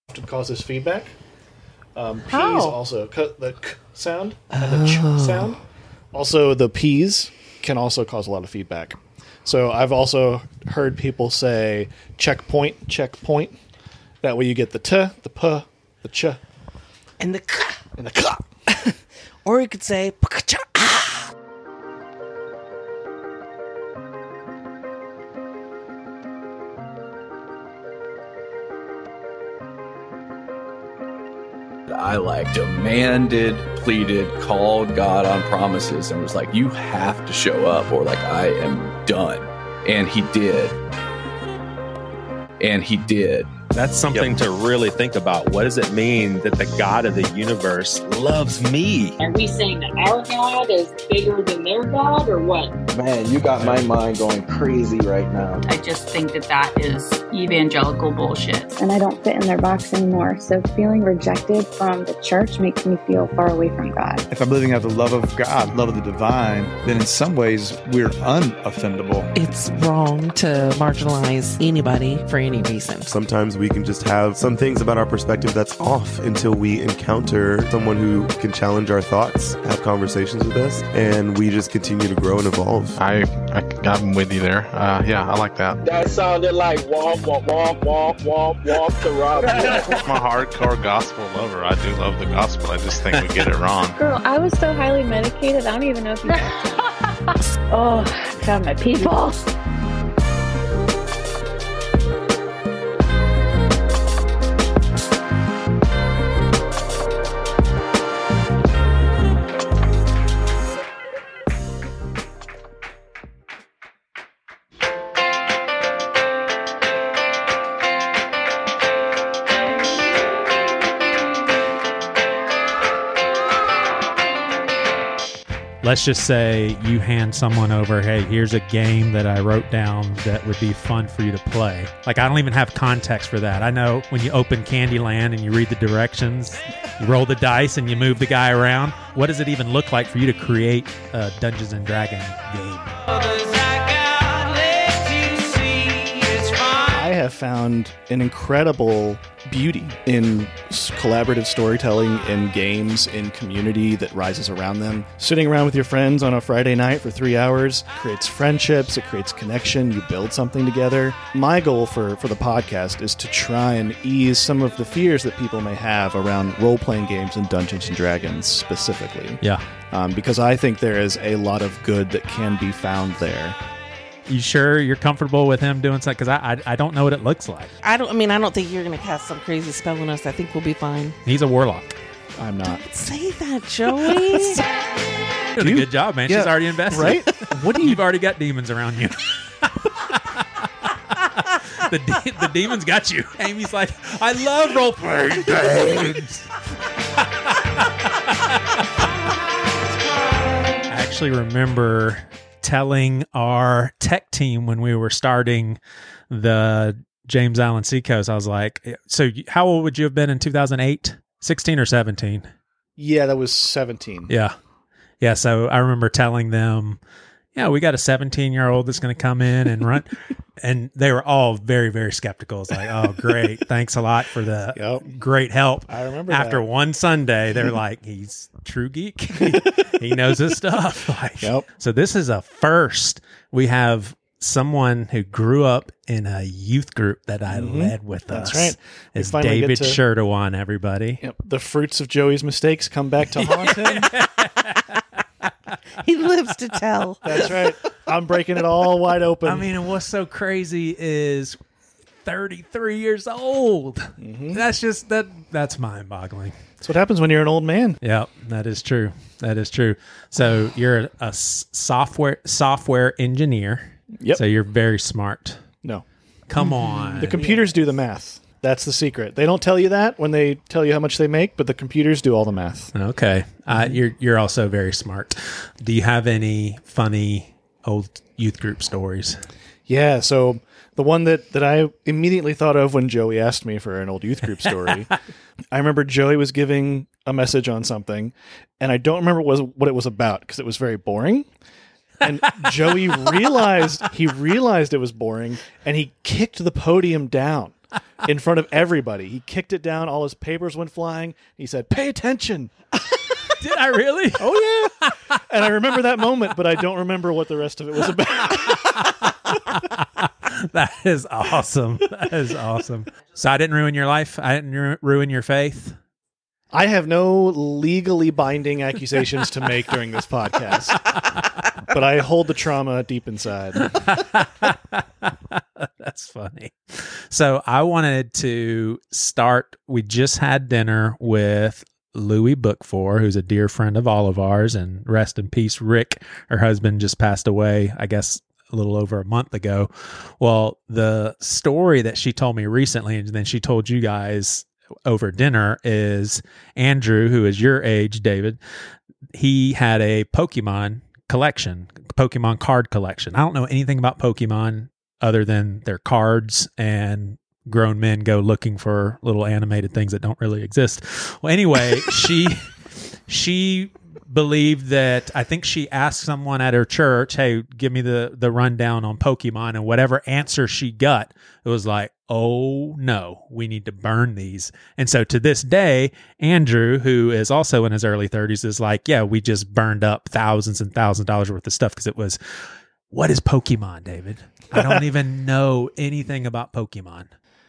It causes feedback. P's How? also the k sound and the ch sound. Also, the P's can also cause a lot of feedback. So I've also heard people say checkpoint, checkpoint. That way you get the t, the p, the ch, And the k. and the k. Or you could say pakacha. I demanded, pleaded, called God on promises, and was like, you have to show up or I am done. And he did. And he did. That's something to really think about. What does it mean that the God of the universe loves me? Are we saying that our God is bigger than their God, or what? Man, you got my mind going crazy right now. I just think that is evangelical bullshit. And I don't fit in their box anymore. So feeling rejected from the church makes me feel far away from God. If I'm living out the love of God, love of the divine, then in some ways we're unoffendable. It's wrong to marginalize anybody for any reason. Sometimes we can just have some things about our perspective that's off until we encounter someone who can challenge our thoughts, have conversations with us, and we just continue to grow and evolve. I'm with you there. Yeah, I like that. That sounded like womp, womp, womp, womp, womp, womp to Rob. I'm a hardcore gospel lover. I do love the gospel. I just think we get it wrong. Girl, I was so highly medicated, I don't even know if you Oh, God, my people. Let's just say you hand someone over, hey, here's a game that I wrote down that would be fun for you to play. I don't even have context for that. I know when you open Candyland and you read the directions, you roll the dice and you move the guy around. What does it even look like for you to create a Dungeons & Dragons game? I have found an incredible beauty in collaborative storytelling, in games, in community that rises around them. Sitting around with your friends on a Friday night for 3 hours creates friendships, it creates connection, you build something together. My goal for the podcast is to try and ease some of the fears that people may have around role-playing games and Dungeons & Dragons specifically. Yeah. Because I think there is a lot of good that can be found there. You sure you're comfortable with him doing something? Because I don't know what it looks like. I don't think you're going to cast some crazy spell on us. I think we'll be fine. He's a warlock. I'm not. Don't say that, Joey. Doing a good job, man. She's already invested. Right? What do you've already got demons around you. The demons got you. Amy's like, I love role-playing games. I actually remember telling our tech team when we were starting the James Allen Seacoast, I was like, so how old would you have been in 2008? 16 or 17? Yeah, that was 17. Yeah. Yeah, so I remember telling them, yeah, we got a 17-year-old that's going to come in and run. And they were all very, very skeptical. It's like, oh, great. Thanks a lot for the great help. I remember After that. one Sunday, they're like, he's true geek. He knows his stuff. So this is a first. We have someone who grew up in a youth group that I led with us. That's right. It's David Shertawan, everybody. Yep. The fruits of Joey's mistakes come back to haunt him. He lives to tell. That's right. I'm breaking it all wide open. I mean, and what's so crazy is 33 years old. That's mind-boggling. That's what happens when you're an old man. Yeah, that is true. That is true. So you're a software engineer. Yep. So you're very smart. No. Come on. The computers do the math. That's the secret. They don't tell you that when they tell you how much they make, but the computers do all the math. Okay. You're also very smart. Do you have any funny old youth group stories? Yeah, so the one that I immediately thought of when Joey asked me for an old youth group story, I remember Joey was giving a message on something, and I don't remember what it was about because it was very boring. And Joey realized it was boring, and he kicked the podium down. in front of everybody. He kicked it down. All his papers went flying. He said, "Pay attention." Did I really? Oh, yeah. And I remember that moment, but I don't remember what the rest of it was about. That is awesome. That is awesome. So I didn't ruin your life? I didn't ruin your faith? I have no legally binding accusations to make during this podcast, but I hold the trauma deep inside. That's funny. So I wanted to start. We just had dinner with Louie Bookfor, who's a dear friend of all of ours, and rest in peace, Rick. Her husband just passed away, I guess, a little over a month ago. Well, the story that she told me recently, and then she told you guys over dinner, is Andrew, who is your age, David. He had a Pokemon collection, Pokemon card collection. I don't know anything about Pokemon other than their cards, and grown men go looking for little animated things that don't really exist. Well, anyway, she believed that, I think she asked someone at her church, "Hey, give me the rundown on Pokemon," and whatever answer she got, it was like, "Oh no, we need to burn these." And so to this day, Andrew, who is also in his early 30s, is like, "Yeah, we just burned up thousands and thousands of dollars worth of stuff," because it was, what is Pokemon, David? I don't even know anything about Pokemon.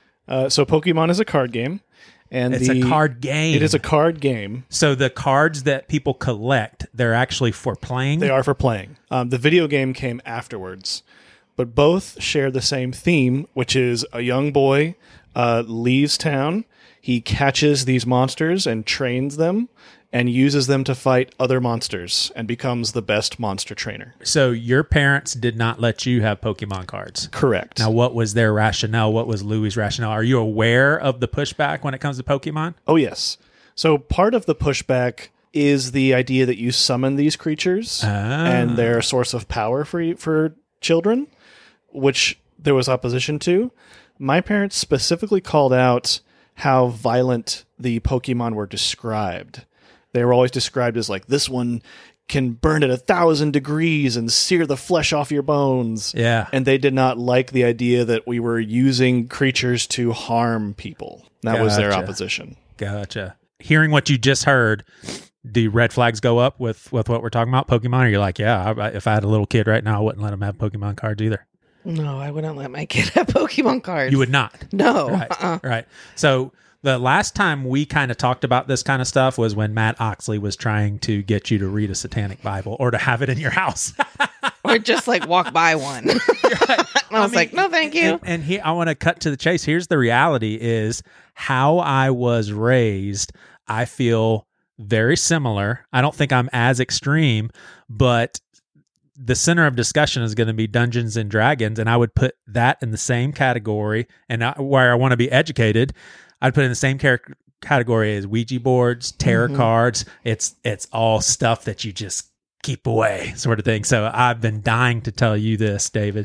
So Pokemon is a card game. And it's a card game. It is a card game. So the cards that people collect, they're actually for playing? They are for playing. The video game came afterwards. But both share the same theme, which is a young boy leaves town. He catches these monsters and trains them and uses them to fight other monsters and becomes the best monster trainer. So your parents did not let you have Pokemon cards? Correct. Now, what was their rationale? What was Louie's rationale? Are you aware of the pushback when it comes to Pokemon? Oh, yes. So part of the pushback is the idea that you summon these creatures and they're a source of power for children, which there was opposition to. My parents specifically called out how violent the Pokemon were described. They were always described as like, this one can burn at 1,000 degrees and sear the flesh off your bones. Yeah. And they did not like the idea that we were using creatures to harm people. That was their opposition. Gotcha. Hearing what you just heard, do red flags go up with what we're talking about, Pokemon? Or you're like, yeah, if I had a little kid right now, I wouldn't let him have Pokemon cards either. No, I wouldn't let my kid have Pokemon cards. You would not? No. Right. Right. So the last time we kind of talked about this kind of stuff was when Matt Oxley was trying to get you to read a satanic Bible or to have it in your house. Or just like walk by one. Right. I was like, no, thank you. And here, I want to cut to the chase. Here's the reality is how I was raised. I feel very similar. I don't think I'm as extreme, but the center of discussion is going to be Dungeons and Dragons. And I would put that in the same category. And where I want to be educated, I'd put it in the same category as Ouija boards, tarot cards. It's all stuff that you just keep away, sort of thing. So I've been dying to tell you this, David.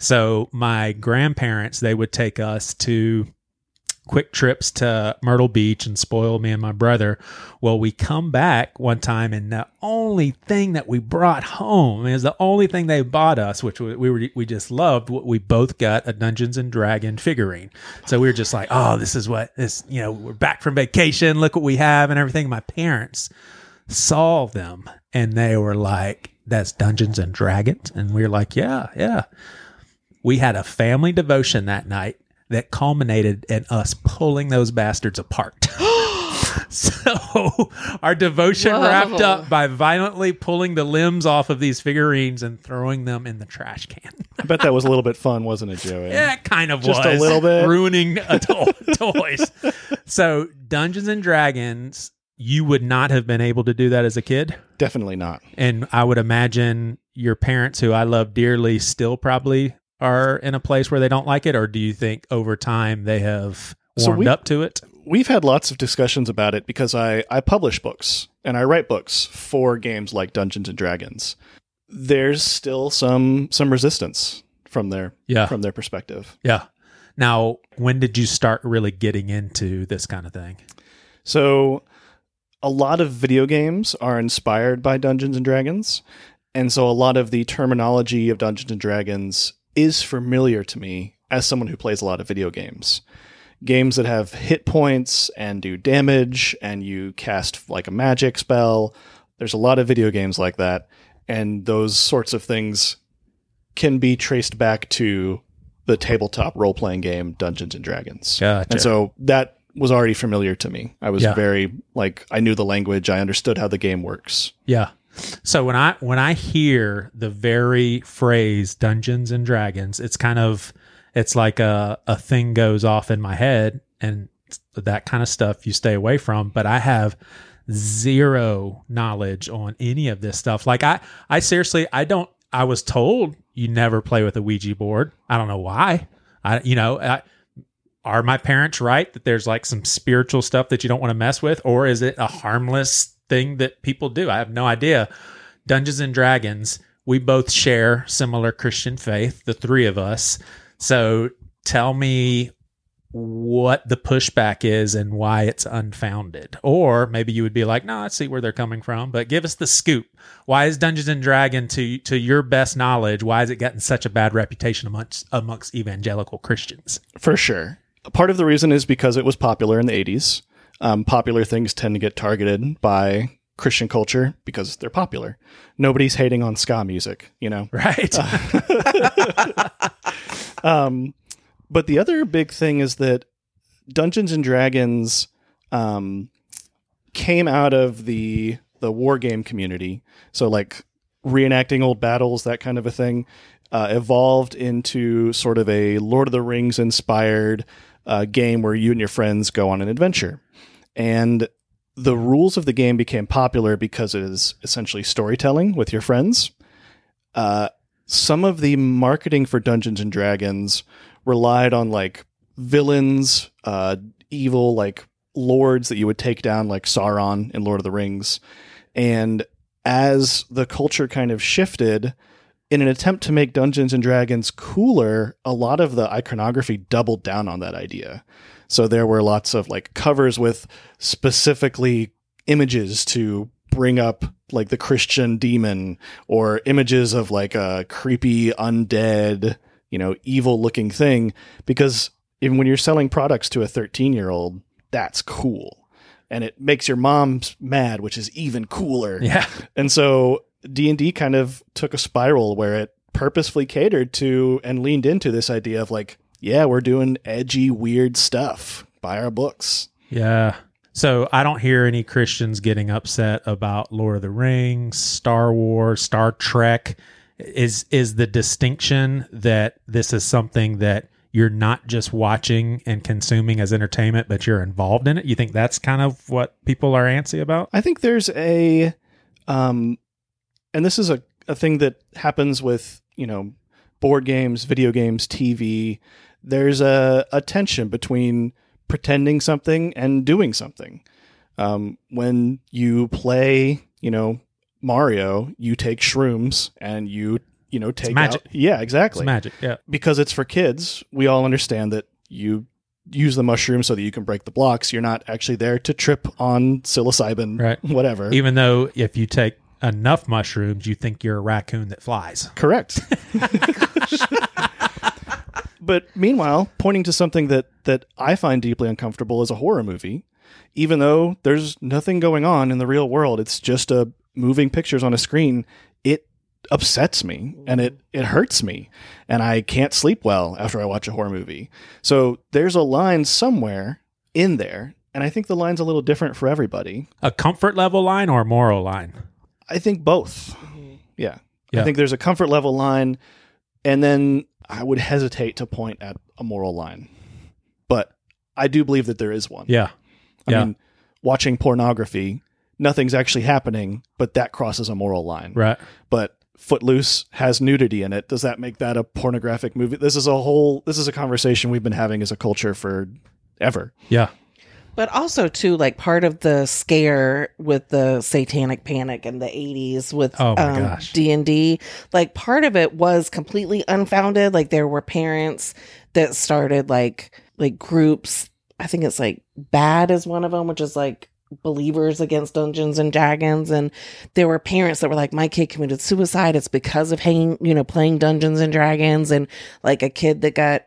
So my grandparents, they would take us to quick trips to Myrtle Beach and spoil me and my brother. Well, we come back one time, and the only thing that we brought home is the only thing they bought us, which we just loved. We both got a Dungeons and Dragons figurine. So we were just like, oh, this is what this, we're back from vacation. Look what we have and everything. My parents saw them and they were like, that's Dungeons and Dragons. And we were like, yeah. We had a family devotion that night that culminated in us pulling those bastards apart. So our devotion wrapped up by violently pulling the limbs off of these figurines and throwing them in the trash can. I bet that was a little bit fun, wasn't it, Joey? Yeah, it kind of Just was. a little bit. Ruining toys. So Dungeons and Dragons, you would not have been able to do that as a kid? Definitely not. And I would imagine your parents, who I love dearly, still probably are in a place where they don't like it? Or do you think over time they have warmed up to it? We've had lots of discussions about it because I publish books and I write books for games like Dungeons and Dragons. There's still some resistance from their perspective. Yeah. Now, when did you start really getting into this kind of thing? So a lot of video games are inspired by Dungeons and Dragons. And so a lot of the terminology of Dungeons and Dragons is familiar to me as someone who plays a lot of video games. games that have hit points and do damage, and you cast like a magic spell. There's a lot of video games like that, and those sorts of things can be traced back to the tabletop role-playing game Dungeons and Dragons. Gotcha. And so that was already familiar to me. I was Yeah. very, like, I knew the language. I understood how the game works. Yeah. So when I hear the very phrase Dungeons and Dragons, it's like a thing goes off in my head, and that kind of stuff you stay away from. But I have zero knowledge on any of this stuff. Like I seriously, I was told you never play with a Ouija board. I don't know why. Are my parents right that there's like some spiritual stuff that you don't want to mess with, or is it a harmless thing that people do? I have no idea. Dungeons and Dragons, we both share similar Christian faith, the three of us. So tell me what the pushback is and why it's unfounded. Or maybe you would be like, no, I see where they're coming from, but give us the scoop. Why is Dungeons and Dragons, to your best knowledge, why is it getting such a bad reputation amongst evangelical Christians? For sure. Part of the reason is because it was popular in the 80s. Popular things tend to get targeted by Christian culture because they're popular. Nobody's hating on ska music, Right. But the other big thing is that Dungeons and Dragons came out of the war game community. So like reenacting old battles, that kind of a thing, evolved into sort of a Lord of the Rings inspired game where you and your friends go on an adventure. And the rules of the game became popular because it is essentially storytelling with your friends. Some of the marketing for Dungeons and Dragons relied on like villains, evil like lords that you would take down, like Sauron in Lord of the Rings. And as the culture kind of shifted, in an attempt to make Dungeons and Dragons cooler, a lot of the iconography doubled down on that idea. So there were lots of like covers with specifically images to bring up like the Christian demon, or images of like a creepy undead, evil looking thing, because even when you're selling products to a 13-year-old, that's cool. And it makes your mom mad, which is even cooler. Yeah. And so D&D kind of took a spiral where it purposefully catered to and leaned into this idea of like, yeah, we're doing edgy, weird stuff. Buy our books. Yeah. So I don't hear any Christians getting upset about Lord of the Rings, Star Wars, Star Trek. Is the distinction that this is something that you're not just watching and consuming as entertainment, but you're involved in it? You think that's kind of what people are antsy about? I think there's and this is a thing that happens with, board games, video games, TV. There's a tension between pretending something and doing something. When you play, Mario, you take shrooms and you take magic. Yeah, exactly. It's magic. Yeah. Because it's for kids. We all understand that you use the mushroom so that you can break the blocks. You're not actually there to trip on psilocybin, right? Whatever. Even though if you take enough mushrooms, you think you're a raccoon that flies. Correct. But meanwhile, pointing to something that I find deeply uncomfortable is a horror movie, even though there's nothing going on in the real world. It's just moving pictures on a screen. It upsets me and it hurts me, and I can't sleep well after I watch a horror movie. So there's a line somewhere in there, and I think the line's a little different for everybody. A comfort level line or a moral line? I think both. Yeah. I think there's a comfort level line, and then I would hesitate to point at a moral line. But I do believe that there is one. Yeah. I mean, watching pornography, nothing's actually happening, but that crosses a moral line. Right. But Footloose has nudity in it. Does that make that a pornographic movie? This is a conversation we've been having as a culture for ever. Yeah. But also, too, like part of the scare with the satanic panic in the 80s with D&D, like part of it was completely unfounded. Like there were parents that started like groups. I think it's like BAD is one of them, which is like Believers Against Dungeons and Dragons. And there were parents that were like, my kid committed suicide. It's because of playing Dungeons and Dragons. And like a kid that got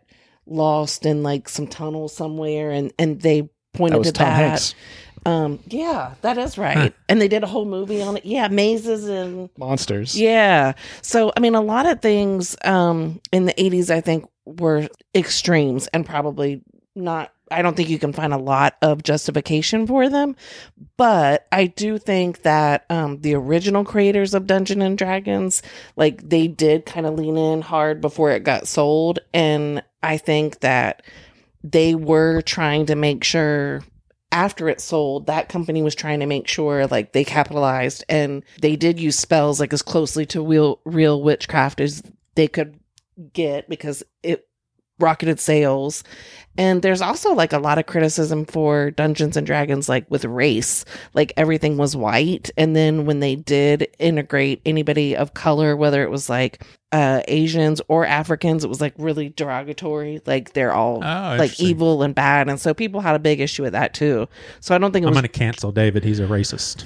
lost in like some tunnel somewhere, and they pointed to Tom that. Hanks. Yeah, that is right. And they did a whole movie on it. Yeah, mazes and monsters. Yeah. So, I mean, a lot of things in the 80s, I think, were extremes and probably not. I don't think you can find a lot of justification for them. But I do think that the original creators of Dungeons and Dragons, like, they did kind of lean in hard before it got sold. And I think that they were trying to make sure after it sold, that company was trying to make sure like they capitalized, and they did use spells like as closely to real witchcraft as they could get because it rocketed sales. And there's also like a lot of criticism for Dungeons and Dragons, like with race, like everything was white. And then when they did integrate anybody of color, whether it was like Asians or Africans, it was like really derogatory. Like they're all like evil and bad. And so people had a big issue with that too. So I don't think I'm going to cancel David. He's a racist.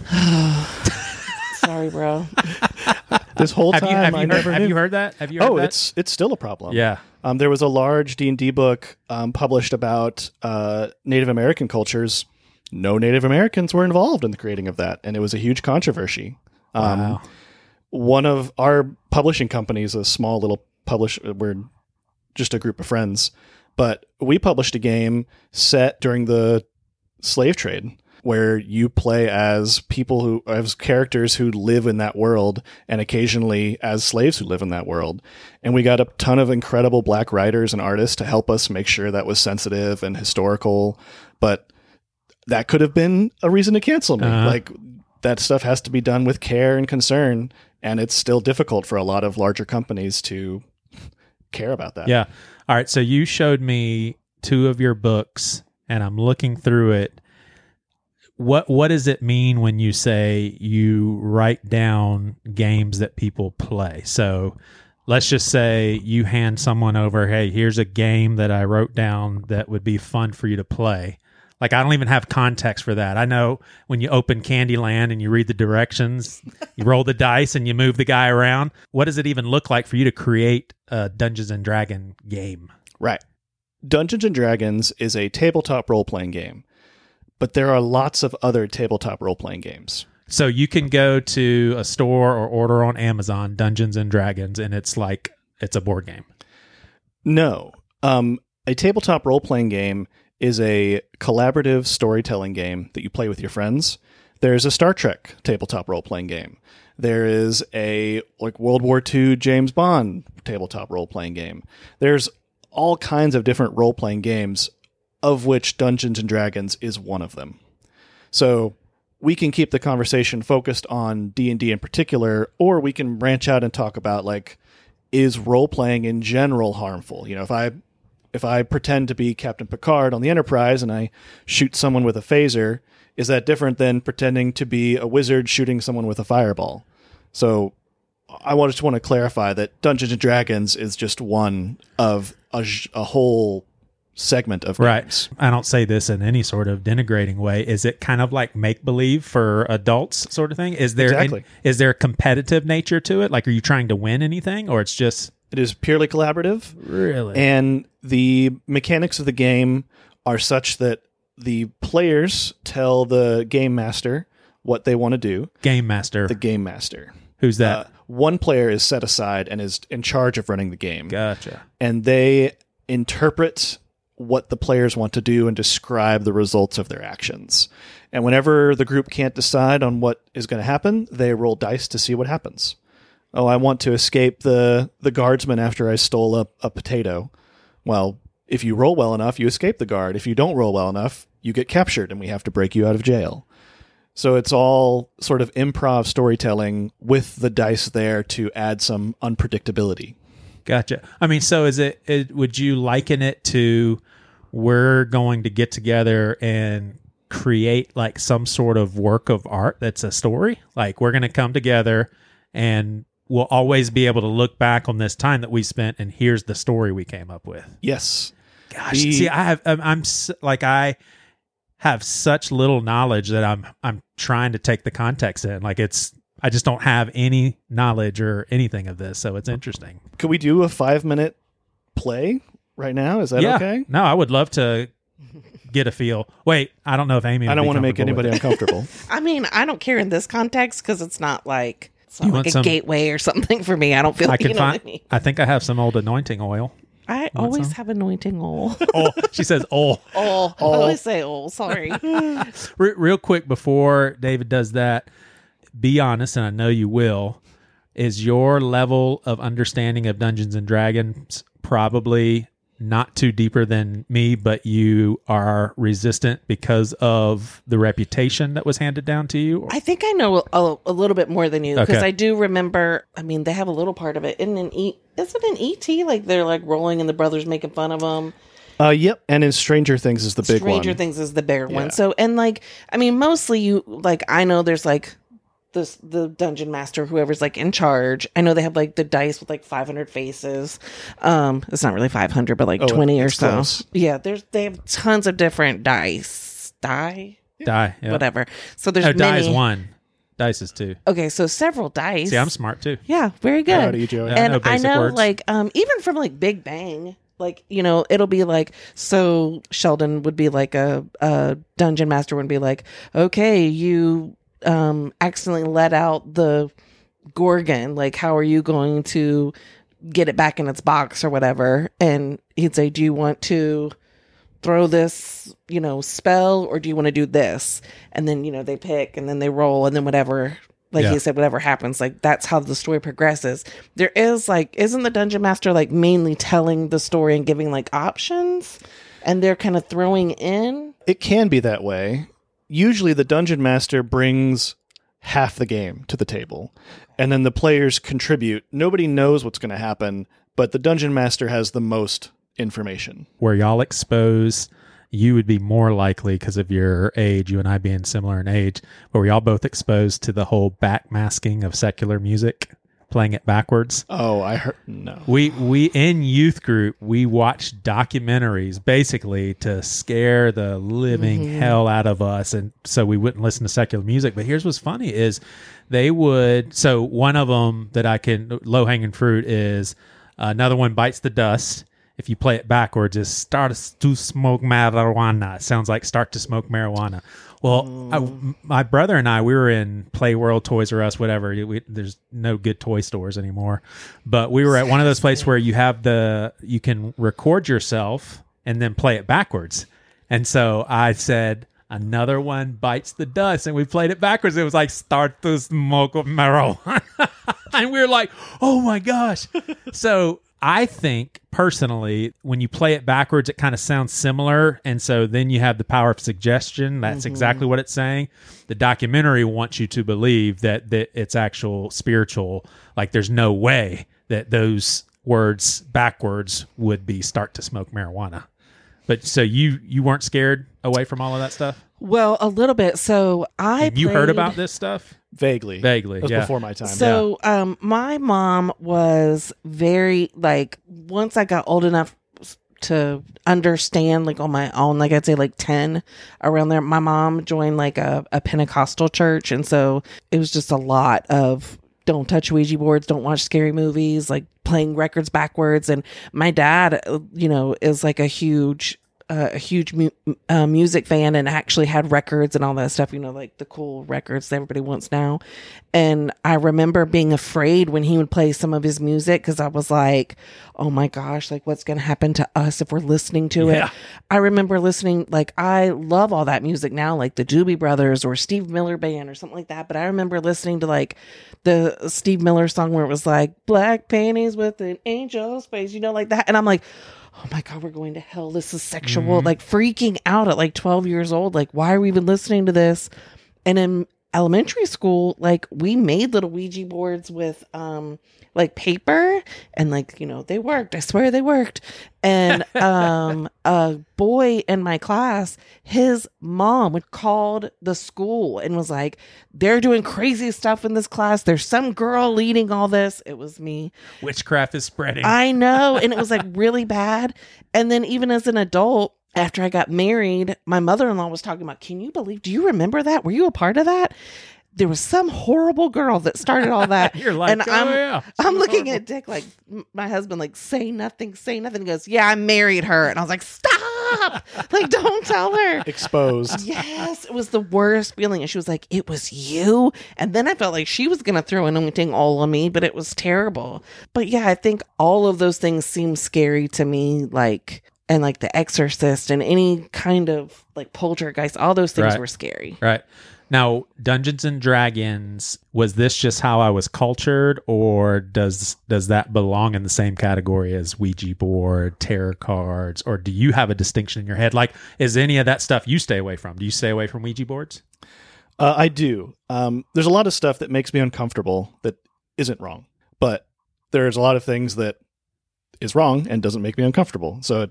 Sorry, bro. This whole time, have you heard that? Have you heard that? It's still a problem. Yeah. There was a large D&D book published about Native American cultures. No Native Americans were involved in the creating of that, and it was a huge controversy. Wow. One of our publishing companies, a small little we're just a group of friends, but we published a game set during the slave trade, where you play as as characters who live in that world, and occasionally as slaves who live in that world. And we got a ton of incredible Black writers and artists to help us make sure that was sensitive and historical. But that could have been a reason to cancel me. Like, that stuff has to be done with care and concern, and it's still difficult for a lot of larger companies to care about that. Yeah. All right. So you showed me 2 of your books, and I'm looking through it. What does it mean when you say you write down games that people play? So let's just say you hand someone over, hey, here's a game that I wrote down that would be fun for you to play. Like, I don't even have context for that. I know when you open Candyland and you read the directions, you roll the dice and you move the guy around. What does it even look like for you to create a Dungeons and Dragons game? Right. Dungeons and Dragons is a tabletop role-playing game. But there are lots of other tabletop role-playing games. So you can go to a store or order on Amazon Dungeons and Dragons, and it's like it's a board game. No. A tabletop role-playing game is a collaborative storytelling game that you play with your friends. There's a Star Trek tabletop role-playing game. There is a like World War II James Bond tabletop role-playing game. There's all kinds of different role-playing games, of which Dungeons and Dragons is one of them. So we can keep the conversation focused on D&D in particular, or we can branch out and talk about, like, is role-playing in general harmful? You know, if I pretend to be Captain Picard on the Enterprise and I shoot someone with a phaser, is that different than pretending to be a wizard shooting someone with a fireball? So I just want to clarify that Dungeons and Dragons is just one of a whole segment of games. Right. I don't say this in any sort of denigrating way. Is it kind of like make-believe for adults sort of thing? Is there is there a competitive nature to it? Like, are you trying to win anything, or it's just... It is purely collaborative. Really? And the mechanics of the game are such that the players tell the game master what they want to do. Game master. The game master. Who's that? One player is set aside and is in charge of running the game. Gotcha. And they interpret what the players want to do and describe the results of their actions. And whenever the group can't decide on what is going to happen, they roll dice to see what happens. Oh, I want to escape the guardsman after I stole a potato. Well, if you roll well enough, you escape the guard. If you don't roll well enough, you get captured and we have to break you out of jail. So it's all sort of improv storytelling with the dice there to add some unpredictability. Gotcha. I mean, so would you liken it to we're going to get together and create like some sort of work of art that's a story? Like, we're going to come together and we'll always be able to look back on this time that we spent, and here's the story we came up with. Yes. Gosh, see, I have such little knowledge that I'm trying to take the context in. Like, I just don't have any knowledge or anything of this, so it's interesting. Could we do a 5-minute play right now? Is that okay? No, I would love to get a feel. Wait, I don't know if Amy. I don't want to make anybody uncomfortable. I mean, I don't care in this context because it's not like a gateway or something for me. I don't feel like you know what I mean. I think I have some old anointing oil. I always have anointing oil. Oh, she says oil. Oil. I always say oil. Sorry. Real quick before David does that, be honest, and I know you will. Is your level of understanding of Dungeons and Dragons probably not too deeper than me, but you are resistant because of the reputation that was handed down to you? I think I know a little bit more than you because I do remember. I mean, they have a little part of it. Isn't it an E.T.? Like they're like rolling and the brothers making fun of them. Yep. And in Stranger Things is the big one. Stranger Things is the bigger one. So, and like, I mean, mostly I know there's like the dungeon master, whoever's like in charge. I know they have like the dice with like 500 faces. It's not really 500, but like 20 or so. Close. Yeah. They have tons of different dice. Die. Whatever. So there's many. Die is one. Dice is two. Okay, so several dice. See, I'm smart too. Yeah, very good. How do you, Joey? And I know like even from like Big Bang, like, you know, it'll be like, so Sheldon would be like a dungeon master would be like, okay, you accidentally let out the Gorgon, like how are you going to get it back in its box or whatever? And he'd say, do you want to throw this, you know, spell, or do you want to do this? And then, you know, they pick and then they roll and then whatever, like he said, whatever happens, like that's how the story progresses. There is like, isn't the dungeon master like mainly telling the story and giving like options, and they're kind of throwing in? It can be that way. Usually the dungeon master brings half the game to the table, and then the players contribute. Nobody knows what's going to happen, but the dungeon master has the most information. Where y'all expose, you would be more likely, because of your age, you and I being similar in age, but were y'all both exposed to the whole backmasking of secular music, playing it backwards? Oh, I heard. No. We in youth group, we watched documentaries basically to scare the living hell out of us, and so we wouldn't listen to secular music. But here's what's funny is they would, so one of them that I can, low-hanging fruit is another one bites the dust. If you play it backwards, is start to smoke marijuana. It sounds like start to smoke marijuana. Well, my brother and I, we were in Play World, Toys R Us, whatever. There's no good toy stores anymore. But we were at one of those places where you can record yourself and then play it backwards. And so I said, another one bites the dust. And we played it backwards. It was like, start to smoke marijuana. And we were like, oh my gosh. So I think personally, when you play it backwards, it kind of sounds similar. And so then you have the power of suggestion. That's exactly what it's saying. The documentary wants you to believe that it's actual spiritual. Like there's no way that those words backwards would be start to smoke marijuana. But so you weren't scared away from all of that stuff? Well, a little bit. So you heard about this stuff? Vaguely. It was before my time. So my mom was very, like, once I got old enough to understand, like, on my own, like, I'd say, like, 10, around there, my mom joined, like, a Pentecostal church. And so it was just a lot of don't touch Ouija boards, don't watch scary movies, like, playing records backwards. And my dad, you know, is, like, a huge music fan and actually had records and all that stuff, you know, like the cool records that everybody wants now. And I remember being afraid when he would play some of his music because I was like, oh my gosh, like what's going to happen to us if we're listening to it? I remember listening, like I love all that music now, like the Doobie Brothers or Steve Miller Band or something like that. But I remember listening to like the Steve Miller song where it was like black panties with an angel's face, you know, like that. And I'm like, oh my God, we're going to hell. This is sexual. Like freaking out at like 12 years old. Like, why are we even listening to this? And in elementary school, like we made little Ouija boards with like paper and like, you know, they worked. I swear they worked. And a boy in my class, his mom called the school and was like, they're doing crazy stuff in this class. There's some girl leading all this. It was me. Witchcraft is spreading. I know. And it was like really bad. And then even as an adult, after I got married, my mother-in-law was talking about, do you remember that? Were you a part of that? there was some horrible girl that started all that. You're like, and I'm looking at Dick like, my husband, like, say nothing. He goes, yeah, I married her. And I was like, stop. Like, don't tell her. Exposed. Yes, it was the worst feeling. And she was like, it was you. And then I felt like she was going to throw anything all on me, but it was terrible. But yeah, I think all of those things seem scary to me, like, and like The Exorcist and any kind of like poltergeist, all those things were scary. Right. Now, Dungeons and Dragons, was this just how I was cultured, or does that belong in the same category as Ouija board, tarot cards, or do you have a distinction in your head? Like, is any of that stuff you stay away from? Do you stay away from Ouija boards? I do. There's a lot of stuff that makes me uncomfortable that isn't wrong, but there's a lot of things that is wrong and doesn't make me uncomfortable. So,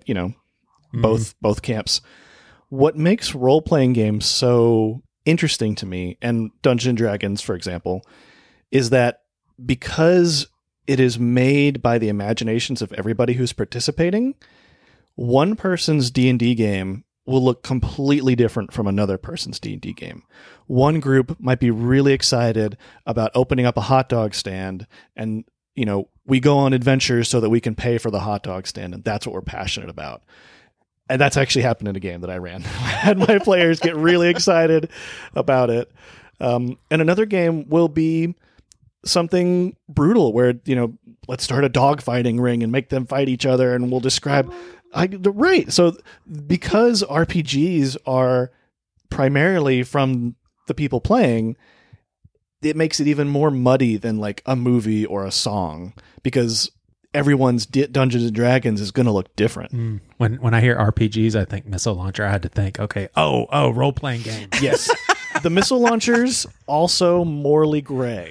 both camps. What makes role-playing games so interesting to me, and Dungeons and Dragons, for example, is that because it is made by the imaginations of everybody who's participating, one person's D&D game will look completely different from another person's D&D game. One group might be really excited about opening up a hot dog stand, and we go on adventures so that we can pay for the hot dog stand, and that's what we're passionate about. And that's actually happened in a game that I ran. I had my players get really excited about it. And another game will be something brutal where, let's start a dogfighting ring and make them fight each other. And we'll describe... Right. So because RPGs are primarily from the people playing, it makes it even more muddy than like a movie or a song, because everyone's Dungeons and Dragons is going to look different. When I hear RPGs, I think missile launcher. I had to think, okay, role playing game. Yes, the missile launchers also morally gray.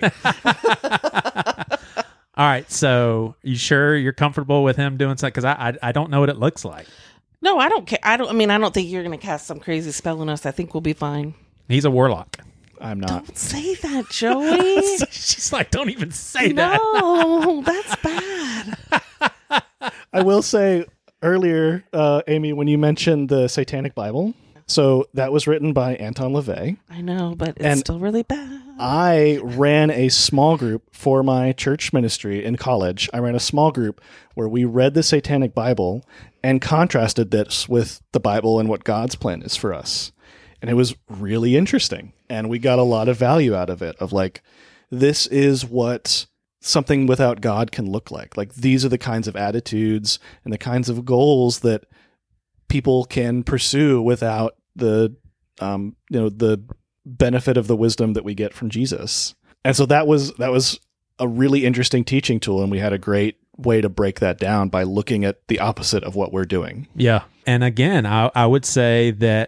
All right, so you sure you're comfortable with him doing something? Because I don't know what it looks like. No, I don't care. I don't think you're going to cast some crazy spell on us. I think we'll be fine. He's a warlock. I'm not. Don't say that, Joey. She's like, don't even say that. No, that's bad. I will say earlier, Amy, when you mentioned the Satanic Bible, so that was written by Anton LaVey. I know, but it's still really bad. I ran a small group for my church ministry in college. I ran a small group where we read the Satanic Bible and contrasted this with the Bible and what God's plan is for us. And it was really interesting. And we got a lot of value out of it, of like, this is what something without God can look like. Like, these are the kinds of attitudes and the kinds of goals that people can pursue without the, the benefit of the wisdom that we get from Jesus. And so that was a really interesting teaching tool. And we had a great way to break that down by looking at the opposite of what we're doing. Yeah. And again, I would say that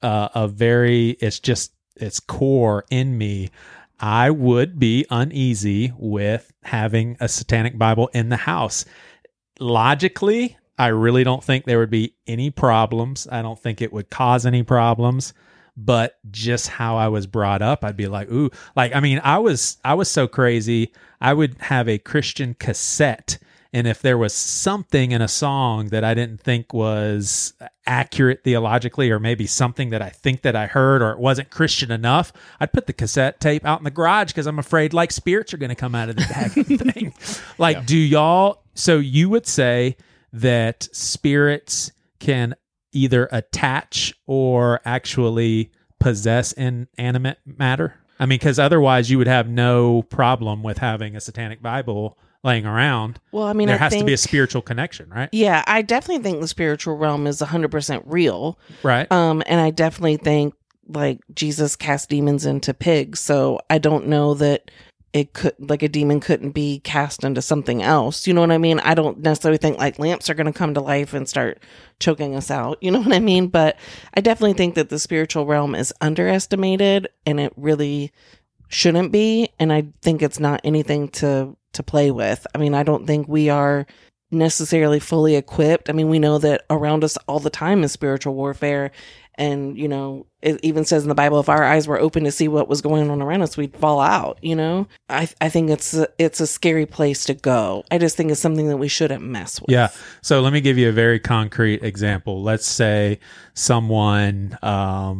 it's core in me. I would be uneasy with having a Satanic Bible in the house. Logically, I really don't think there would be any problems. I don't think it would cause any problems. But just how I was brought up, I'd be like, ooh, like, I mean, I was so crazy. I would have a Christian cassette, and if there was something in a song that I didn't think was accurate theologically, or maybe something that I think that I heard, or it wasn't Christian enough, I'd put the cassette tape out in the garage because I'm afraid like spirits are going to come out of the daggone thing. Like, yeah. Do y'all? So you would say that spirits can either attach or actually possess inanimate matter? I mean, because otherwise you would have no problem with having a Satanic Bible laying around. Well, I mean, there has to be a spiritual connection, right? Yeah, I definitely think the spiritual realm is 100% real. Right. And I definitely think, like, Jesus cast demons into pigs, so I don't know that it could, like, a demon couldn't be cast into something else. You know what I mean? I don't necessarily think like lamps are going to come to life and start choking us out. You know what I mean? But I definitely think that the spiritual realm is underestimated, and it really shouldn't be. And I think it's not anything to play with. I mean, I don't think we are necessarily fully equipped. I mean, we know that around us all the time is spiritual warfare. And, you know, it even says in the Bible, if our eyes were open to see what was going on around us, we'd fall out, you know? I think it's a scary place to go. I just think it's something that we shouldn't mess with. Yeah. So let me give you a very concrete example. Let's say someone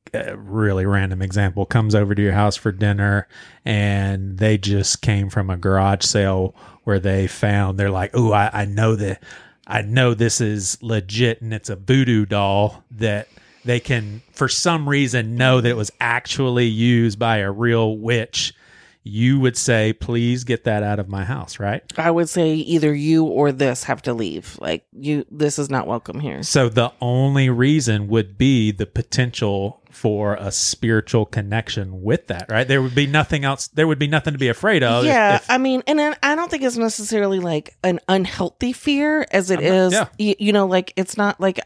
a really random example, comes over to your house for dinner and they just came from a garage sale where they're like, oh, I know this is legit and it's a voodoo doll that they can, for some reason, know that it was actually used by a real witch. You would say, please get that out of my house, right? I would say either you or this have to leave. Like, this is not welcome here. So the only reason would be the potential for a spiritual connection with that, right? There would be nothing else. There would be nothing to be afraid of. Yeah, I mean, and then I don't think it's necessarily like an unhealthy fear as it is. Yeah. You know, like it's not like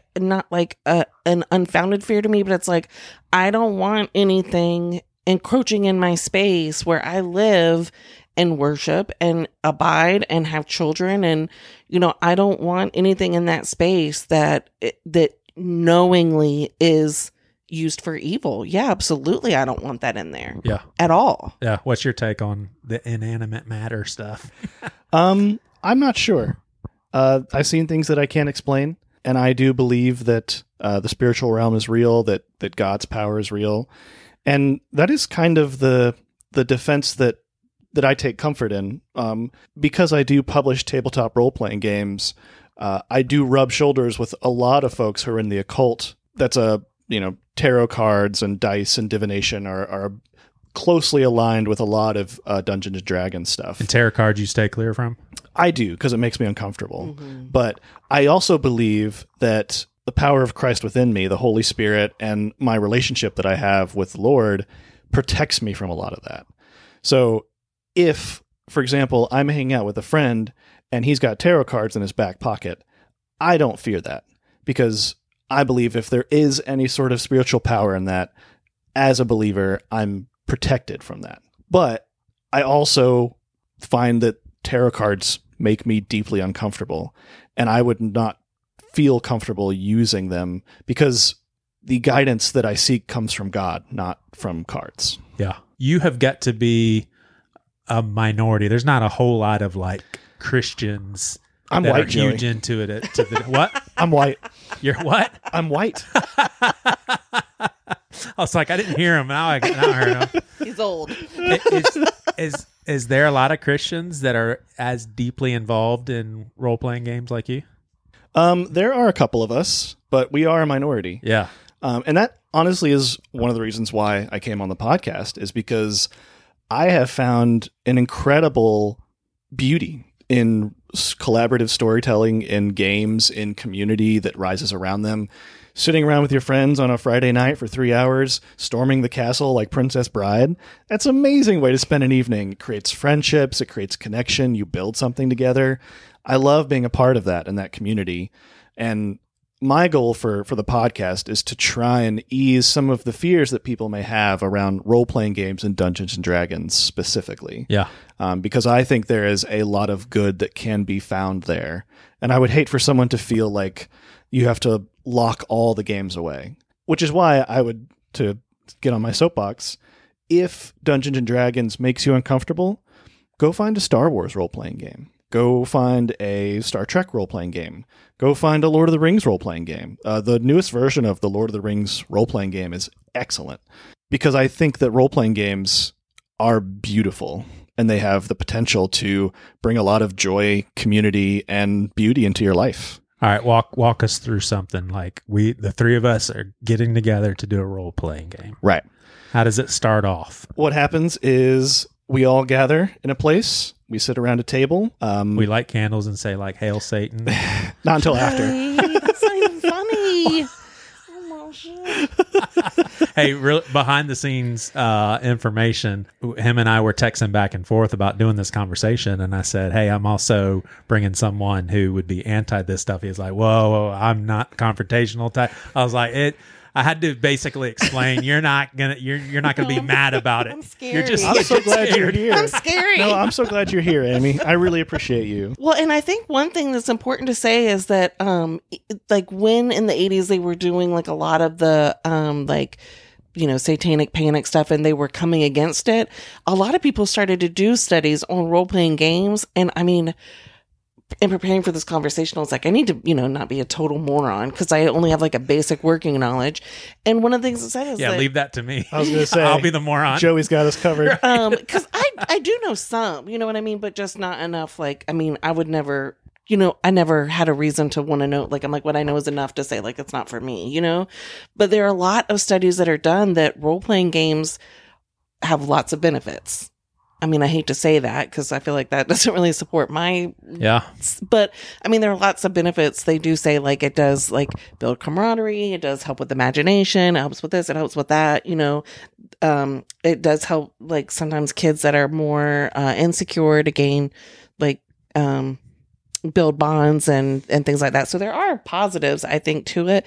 an unfounded fear to me, but it's like I don't want anything encroaching in my space where I live and worship and abide and have children. And, you know, I don't want anything in that space that knowingly is used for evil. Yeah, absolutely. I don't want that in there. Yeah. At all. Yeah. What's your take on the inanimate matter stuff? I'm not sure. I've seen things that I can't explain. And I do believe that the spiritual realm is real, that God's power is real. And that is kind of the defense that I take comfort in. Because I do publish tabletop role-playing games, I do rub shoulders with a lot of folks who are in the occult. That's tarot cards and dice and divination are closely aligned with a lot of Dungeons & Dragons stuff. And tarot cards you stay clear from? I do, because it makes me uncomfortable. Mm-hmm. But I also believe that the power of Christ within me, the Holy Spirit, and my relationship that I have with the Lord protects me from a lot of that. So if, for example, I'm hanging out with a friend and he's got tarot cards in his back pocket, I don't fear that, because I believe if there is any sort of spiritual power in that, as a believer, I'm protected from that. But I also find that tarot cards make me deeply uncomfortable, and I would not feel comfortable using them because the guidance that I seek comes from God, not from cards. Yeah. You have got to be a minority. There's not a whole lot of like Christians I'm that white, are huge into it. What? I'm white. You're what? I'm white. I was like, I didn't hear him. Now I heard him. He's old. Is there a lot of Christians that are as deeply involved in role-playing games like you? There are a couple of us, but we are a minority. Yeah. And that honestly is one of the reasons why I came on the podcast, is because I have found an incredible beauty in collaborative storytelling, in games, in community that rises around them. Sitting around with your friends on a Friday night for 3 hours, storming the castle like Princess Bride. That's an amazing way to spend an evening. It creates friendships. It creates connection. You build something together. I love being a part of that in that community. And my goal for the podcast is to try and ease some of the fears that people may have around role-playing games and Dungeons & Dragons specifically. Yeah. Because I think there is a lot of good that can be found there. And I would hate for someone to feel like you have to lock all the games away, which is why I would, to get on my soapbox, if Dungeons & Dragons makes you uncomfortable, go find a Star Wars role-playing game. Go find a Star Trek role-playing game. Go find a Lord of the Rings role-playing game. The newest version of the Lord of the Rings role-playing game is excellent, because I think that role-playing games are beautiful, and they have the potential to bring a lot of joy, community, and beauty into your life. All right, walk us through something like the three of us are getting together to do a role-playing game. Right. How does it start off? What happens is we all gather in a place. We sit around a table. We light candles and say, like, Hail Satan. Not until after. That's not even funny. Hey, behind the scenes information, him and I were texting back and forth about doing this conversation, and I said, hey, I'm also bringing someone who would be anti this stuff. He's like, whoa, I'm not confrontational type. I was like, I had to basically explain you're not gonna be mad about it. I'm scared. I'm so glad you're here. I'm scary. No, I'm so glad you're here, Amy. I really appreciate you. Well, and I think one thing that's important to say is that like when in the 80s they were doing like a lot of the satanic panic stuff, and they were coming against it, a lot of people started to do studies on role-playing games. And I mean, in preparing for this conversation, I was like, I need to, not be a total moron because I only have like a basic working knowledge. And one of the things it said is leave that to me. I was going to say, I'll be the moron. Joey's got us covered. Because I do know some, you know what I mean? But just not enough. Like, I mean, I would never, I never had a reason to want to know. Like, I'm like, what I know is enough to say, like, it's not for me, But there are a lot of studies that are done that role-playing games have lots of benefits. I mean, I hate to say that because I feel like that doesn't really support my... Yeah. But, I mean, there are lots of benefits. They do say, like, it does, like, build camaraderie. It does help with imagination. It helps with this. It helps with that, It does help, like, sometimes kids that are more insecure to gain, like, build bonds and things like that. So there are positives, I think, to it.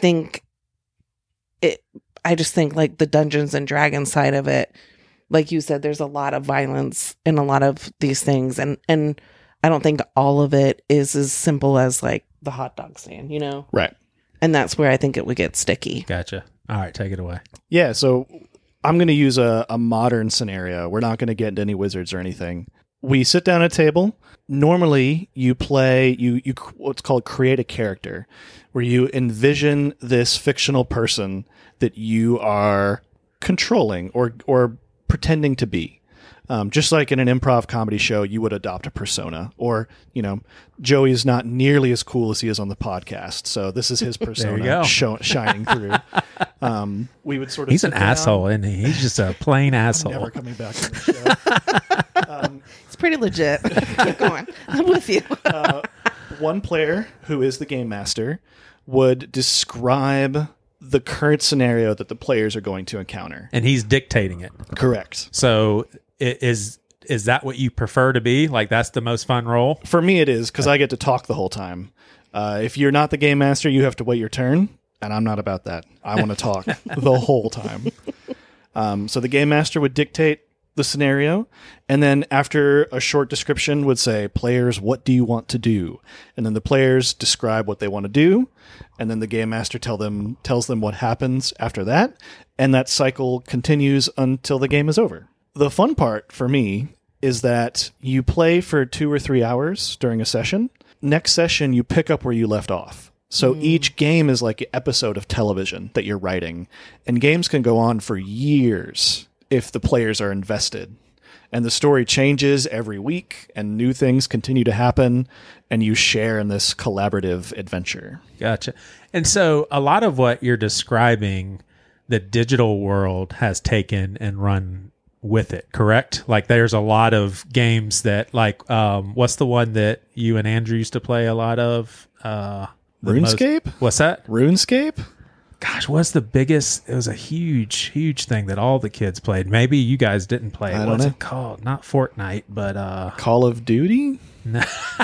I just think, like, the Dungeons and Dragons side of it, like you said, there's a lot of violence in a lot of these things. And I don't think all of it is as simple as like the hot dog stand, Right. And that's where I think it would get sticky. Gotcha. All right, take it away. Yeah, so I'm going to use a modern scenario. We're not going to get into any wizards or anything. We sit down at a table. Normally, you play, you what's called create a character, where you envision this fictional person that you are controlling or pretending to be. Just like in an improv comedy show, you would adopt a persona. Or, Joey's not nearly as cool as he is on the podcast, so this is his persona shining through. We would sort of. He's an asshole, isn't he? He's just a plain asshole. I'm never coming back on the show. It's pretty legit. Keep going. I'm with you. One player, who is the game master, would describe the current scenario that the players are going to encounter. And he's dictating it. Correct. So is that what you prefer to be? Like, that's the most fun role? For me, it is, because I get to talk the whole time. If you're not the game master, you have to wait your turn, and I'm not about that. I want to talk the whole time. So the game master would dictate the scenario, and then after a short description would say, players, what do you want to do? And then the players describe what they want to do, and then the game master tells them what happens after that, and that cycle continues until the game is over. The fun part for me is that you play for 2 or 3 hours during a session. Next session, you pick up where you left off. So each game is like an episode of television that you're writing, and games can go on for years if the players are invested. And the story changes every week, and new things continue to happen, and you share in this collaborative adventure. Gotcha. And so a lot of what you're describing, the digital world has taken and run with it, correct? Like, there's a lot of games that, like, what's the one that you and Andrew used to play a lot of? RuneScape? What's that? RuneScape? Gosh, what's the biggest? It was a huge thing that all the kids played. Maybe you guys didn't play it. What's it called? Not Fortnite, but Call of Duty? No.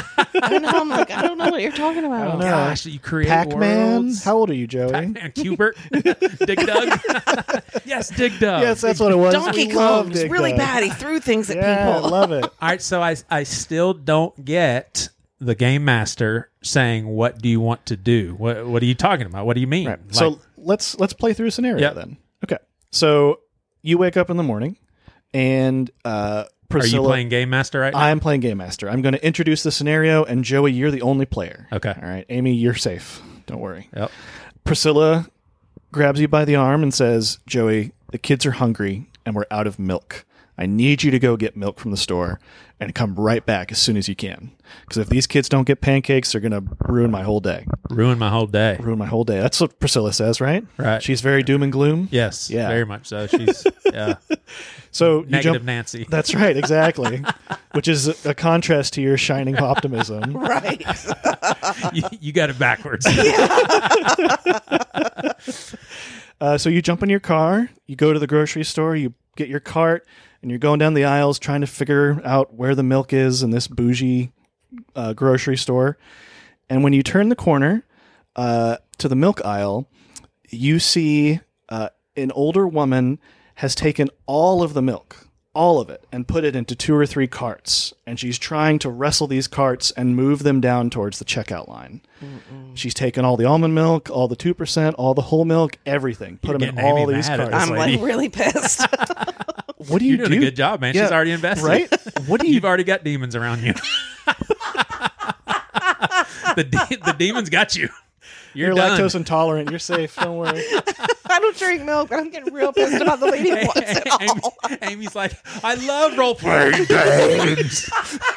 I know. I'm like, I don't know what you're talking about. I don't know. Gosh, you create Pac-Man? worlds. How old are you, Joey? Pac-Man, Cubert, Dig Dug. Yes, Dig Dug. Yes, that's what it was. Donkey Kong was really bad. He threw things at people. I love it. All right, so I still don't get the game master saying, what do you want to do? What are you talking about? What do you mean? Right. So let's play through a scenario then. Okay. So you wake up in the morning, and Priscilla, are you playing Game Master right now? I'm playing Game Master. I'm going to introduce the scenario, and Joey, you're the only player. Okay. All right. Amy, you're safe. Don't worry. Yep. Priscilla grabs you by the arm and says, Joey, the kids are hungry, and we're out of milk. I need you to go get milk from the store and come right back as soon as you can. Because if these kids don't get pancakes, they're going to ruin my whole day. Ruin my whole day. Ruin my whole day. That's what Priscilla says, right? Right. She's very doom and gloom. Yes. Yeah. Very much so. She's so negative Nancy. That's right. Exactly. Which is a contrast to your shining optimism. Right. you got it backwards. So you jump in your car, you go to the grocery store, you get your cart, and you're going down the aisles trying to figure out where the milk is in this bougie grocery store. And when you turn the corner to the milk aisle, you see an older woman has taken all of the milk, all of it, and put it into 2 or 3 carts. And she's trying to wrestle these carts and move them down towards the checkout line. She's taken all the almond milk, all the 2%, all the whole milk, everything. Put them in all these carts. I'm like really pissed. What do you do? You're doing a good job, man. Yeah, She's already invested. Right? What do you? You've already got demons around you. The demons got you. You're done. lactose intolerant. You're safe. Don't worry. I don't drink milk, but I'm getting real pissed about the lady who wants it all. Amy's like, I love role-playing games.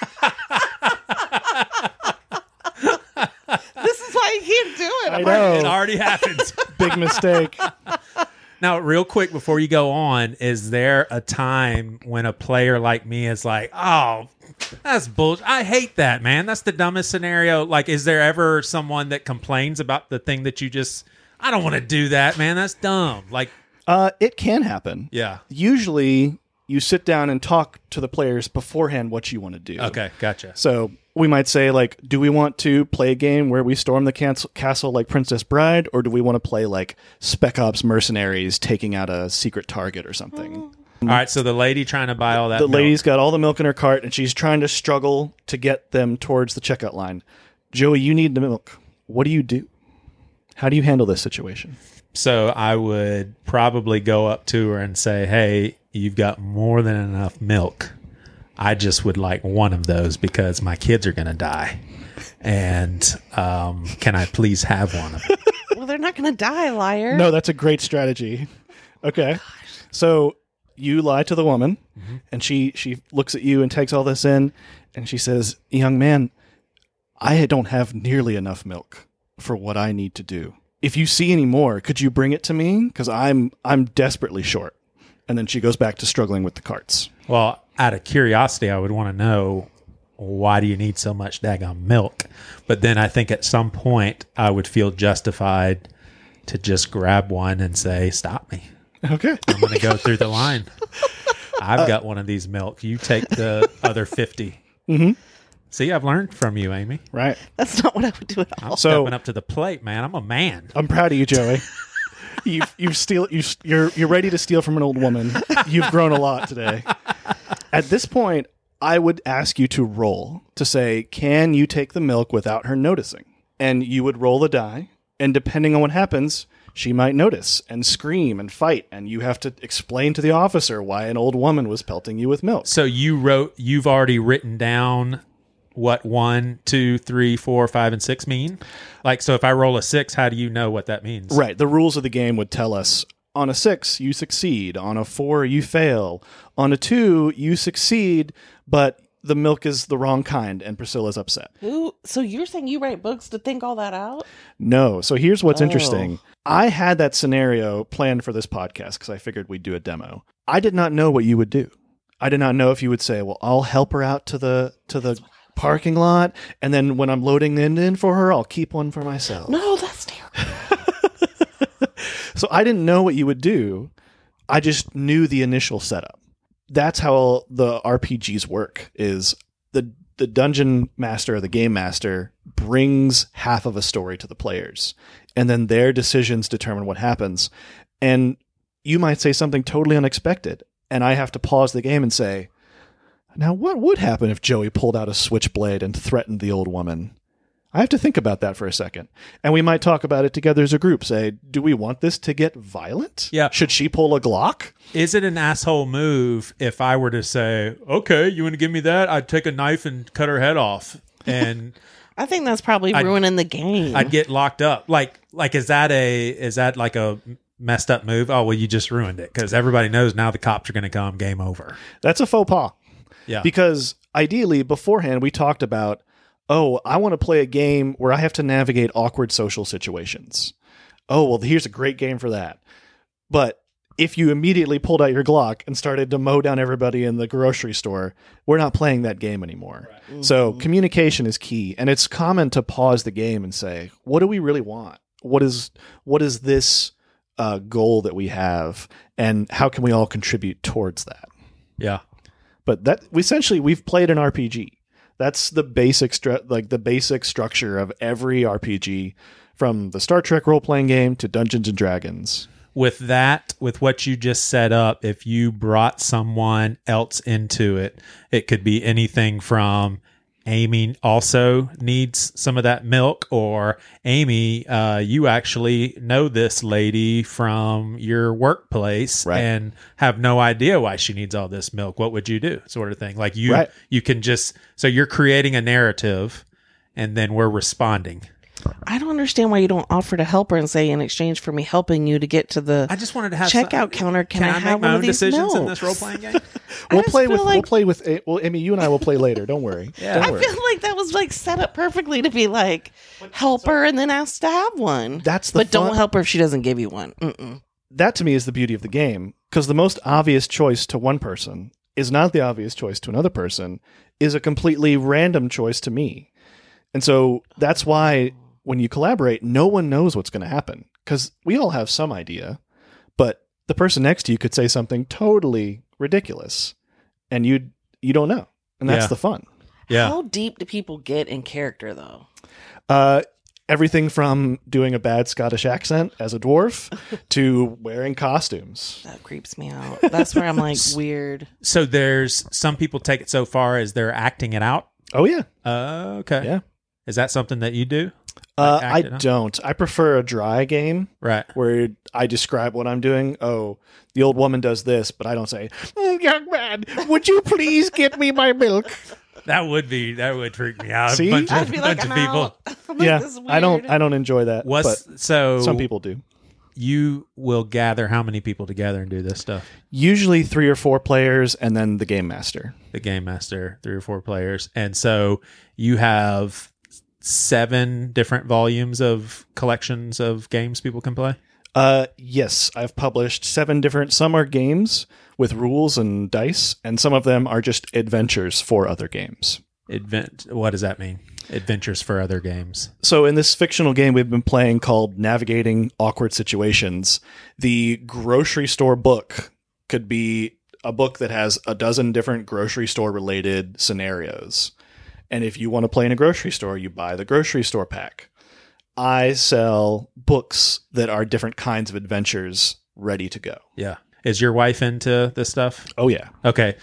This is why you can't do it. I know. It already happened. Big mistake. Now, real quick before you go on, is there a time when a player like me is like, oh, that's bullshit. I hate that, man. That's the dumbest scenario. Like, is there ever someone that complains about the thing that you just, I don't want to do that, man. That's dumb. Like, it can happen. Yeah. Usually you sit down and talk to the players beforehand what you want to do. Okay, gotcha. So we might say, like, do we want to play a game where we storm the castle like Princess Bride, or do we want to play like Spec Ops Mercenaries taking out a secret target or something? All right, so the lady trying to buy all that The milk. lady's got all the milk in her cart, and she's trying to struggle to get them towards the checkout line. Joey, you need the milk. What do you do? How do you handle this situation? So I would probably go up to her and say, hey, you've got more than enough milk. I just would like one of those because my kids are going to die. And can I please have one of them? Well, they're not going to die, liar. No, that's a great strategy. Okay. So you lie to the woman, and she looks at you and takes all this in, and she says, young man, I don't have nearly enough milk for what I need to do. If you see any more, could you bring it to me? Because I'm desperately short. And then she goes back to struggling with the carts. Well, out of curiosity, I would want to know, why do you need so much daggone milk? But then I think at some point I would feel justified to just grab one and say, stop me. Okay. I'm going to go through the line. I've got one of these milk. You take the other 50. Mm-hmm. See, I've learned from you, Amy. Right. That's not what I would do at all. I'm stepping up to the plate, man. I'm a man. I'm proud of you, Joey. You're ready to steal from an old woman. You've grown a lot today. At this point, I would ask you to roll to say, can you take the milk without her noticing? And you would roll the die, and depending on what happens, she might notice and scream and fight, and you have to explain to the officer why an old woman was pelting you with milk. So you've already written down what 1, 2, 3, 4, 5, and 6 mean? Like, so if I roll a 6, how do you know what that means? Right. The rules of the game would tell us, on a 6, you succeed. On a 4, you fail. On a 2, you succeed, but the milk is the wrong kind, and Priscilla's upset. Ooh, so you're saying you write books to think all that out? No. So here's what's interesting. I had that scenario planned for this podcast because I figured we'd do a demo. I did not know what you would do. I did not know if you would say, well, I'll help her out to the parking lot, and then when I'm loading the in for her, I'll keep one for myself. No, that's terrible. So I didn't know what you would do. I just knew the initial setup. That's how the RPGs work, is the dungeon master or the game master brings half of a story to the players, and then their decisions determine what happens. And you might say something totally unexpected, and I have to pause the game and say, now what would happen if Joey pulled out a switchblade and threatened the old woman? I have to think about that for a second. And we might talk about it together as a group. Say, do we want this to get violent? Yeah. Should she pull a Glock? Is it an asshole move if I were to say, okay, you want to give me that? I'd take a knife and cut her head off. And I think that's probably ruining the game. I'd get locked up. Like, is that like a messed up move? Oh, well, you just ruined it because everybody knows now the cops are going to come. Game over. That's a faux pas. Yeah. Because ideally, beforehand, we talked about, oh, I want to play a game where I have to navigate awkward social situations. Oh, well, here's a great game for that. But if you immediately pulled out your Glock and started to mow down everybody in the grocery store, we're not playing that game anymore. Right. Mm-hmm. So communication is key. And it's common to pause the game and say, what do we really want? What is this goal that we have? And how can we all contribute towards that? Yeah. But we've played an RPG. That's the basic structure of every RPG, from the Star Trek role-playing game to Dungeons and Dragons. With what you just set up, if you brought someone else into it, it could be anything from Amy also needs some of that milk, or Amy, you actually know this lady from your workplace, right, and have no idea why she needs all this milk. What would you do? Sort of thing. Like you can just, so you're creating a narrative, and then we're responding. I don't understand why you don't offer to help her and say, in exchange for me helping you to get to the I just wanted to have checkout counter, can I have make my one own of these decisions in milks? this role-playing game? We'll play with Amy, you and I will play later. Don't worry. Yeah. Don't I worry. feel like that was like set up perfectly to be like, help her and then ask to have one. But don't help her if she doesn't give you one. Mm-mm. That to me is the beauty of the game, because the most obvious choice to one person is not the obvious choice to another person, is a completely random choice to me. And so that's why when you collaborate, no one knows what's going to happen, because we all have some idea, but the person next to you could say something totally ridiculous and you don't know. And that's the fun. Yeah. How deep do people get in character though? Everything from doing a bad Scottish accent as a dwarf to wearing costumes. That creeps me out. That's where I'm like, weird. So there's some people take it so far as they're acting it out. Oh yeah. Okay. Yeah. Is that something that you do? I don't. I prefer a dry game, right? Where I describe what I'm doing. Oh, the old woman does this, but I don't say, young man, would you please get me my milk? That would freak me out. See? A bunch I'd of, be like, bunch of I'm people. like, yeah, I don't enjoy that. So some people do. You will gather how many people together and do this stuff? Usually 3 or 4 players, and then the game master. The game master, 3 or 4 players, and so you have 7 different volumes of collections of games people can play? Yes, I've published 7 different. Some are games with rules and dice, and some of them are just adventures for other games. What does that mean? Adventures for other games. So in this fictional game we've been playing called Navigating Awkward Situations, the grocery store book could be a book that has a dozen different grocery store related scenarios. And if you want to play in a grocery store, you buy the grocery store pack. I sell books that are different kinds of adventures ready to go. Yeah. Is your wife into this stuff? Oh, yeah. Okay.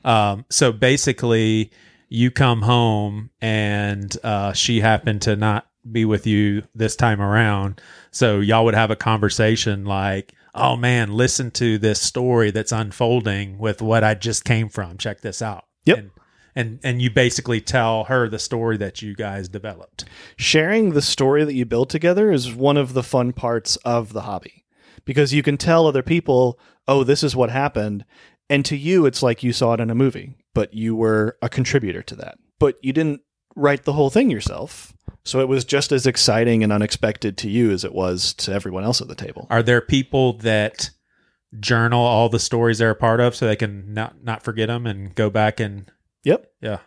So basically, you come home and she happened to not be with you this time around. So y'all would have a conversation like, oh, man, listen to this story that's unfolding with what I just came from. Check this out. Yep. And you basically tell her the story that you guys developed. Sharing the story that you build together is one of the fun parts of the hobby, because you can tell other people, oh, this is what happened. And to you, it's like you saw it in a movie, but you were a contributor to that. But you didn't write the whole thing yourself. So it was just as exciting and unexpected to you as it was to everyone else at the table. Are there people that journal all the stories they're a part of so they can not forget them and go back and... Yep. Yeah.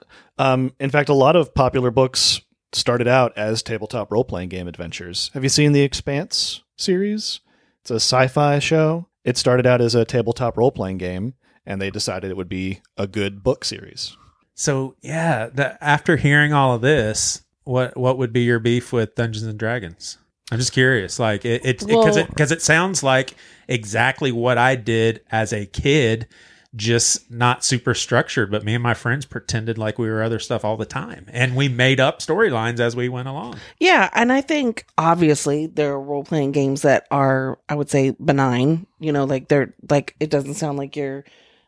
In fact, a lot of popular books started out as tabletop role-playing game adventures. Have you seen the Expanse series? It's a sci-fi show. It started out as a tabletop role-playing game, and they decided it would be a good book series. So, yeah, after hearing all of this, what would be your beef with Dungeons and Dragons? I'm just curious, like because it sounds like exactly what I did as a kid. Just not super structured, but me and my friends pretended like we were other stuff all the time. And we made up storylines as we went along. Yeah. And I think obviously there are role playing games that are, I would say, benign. You know, like they're like, it doesn't sound like you're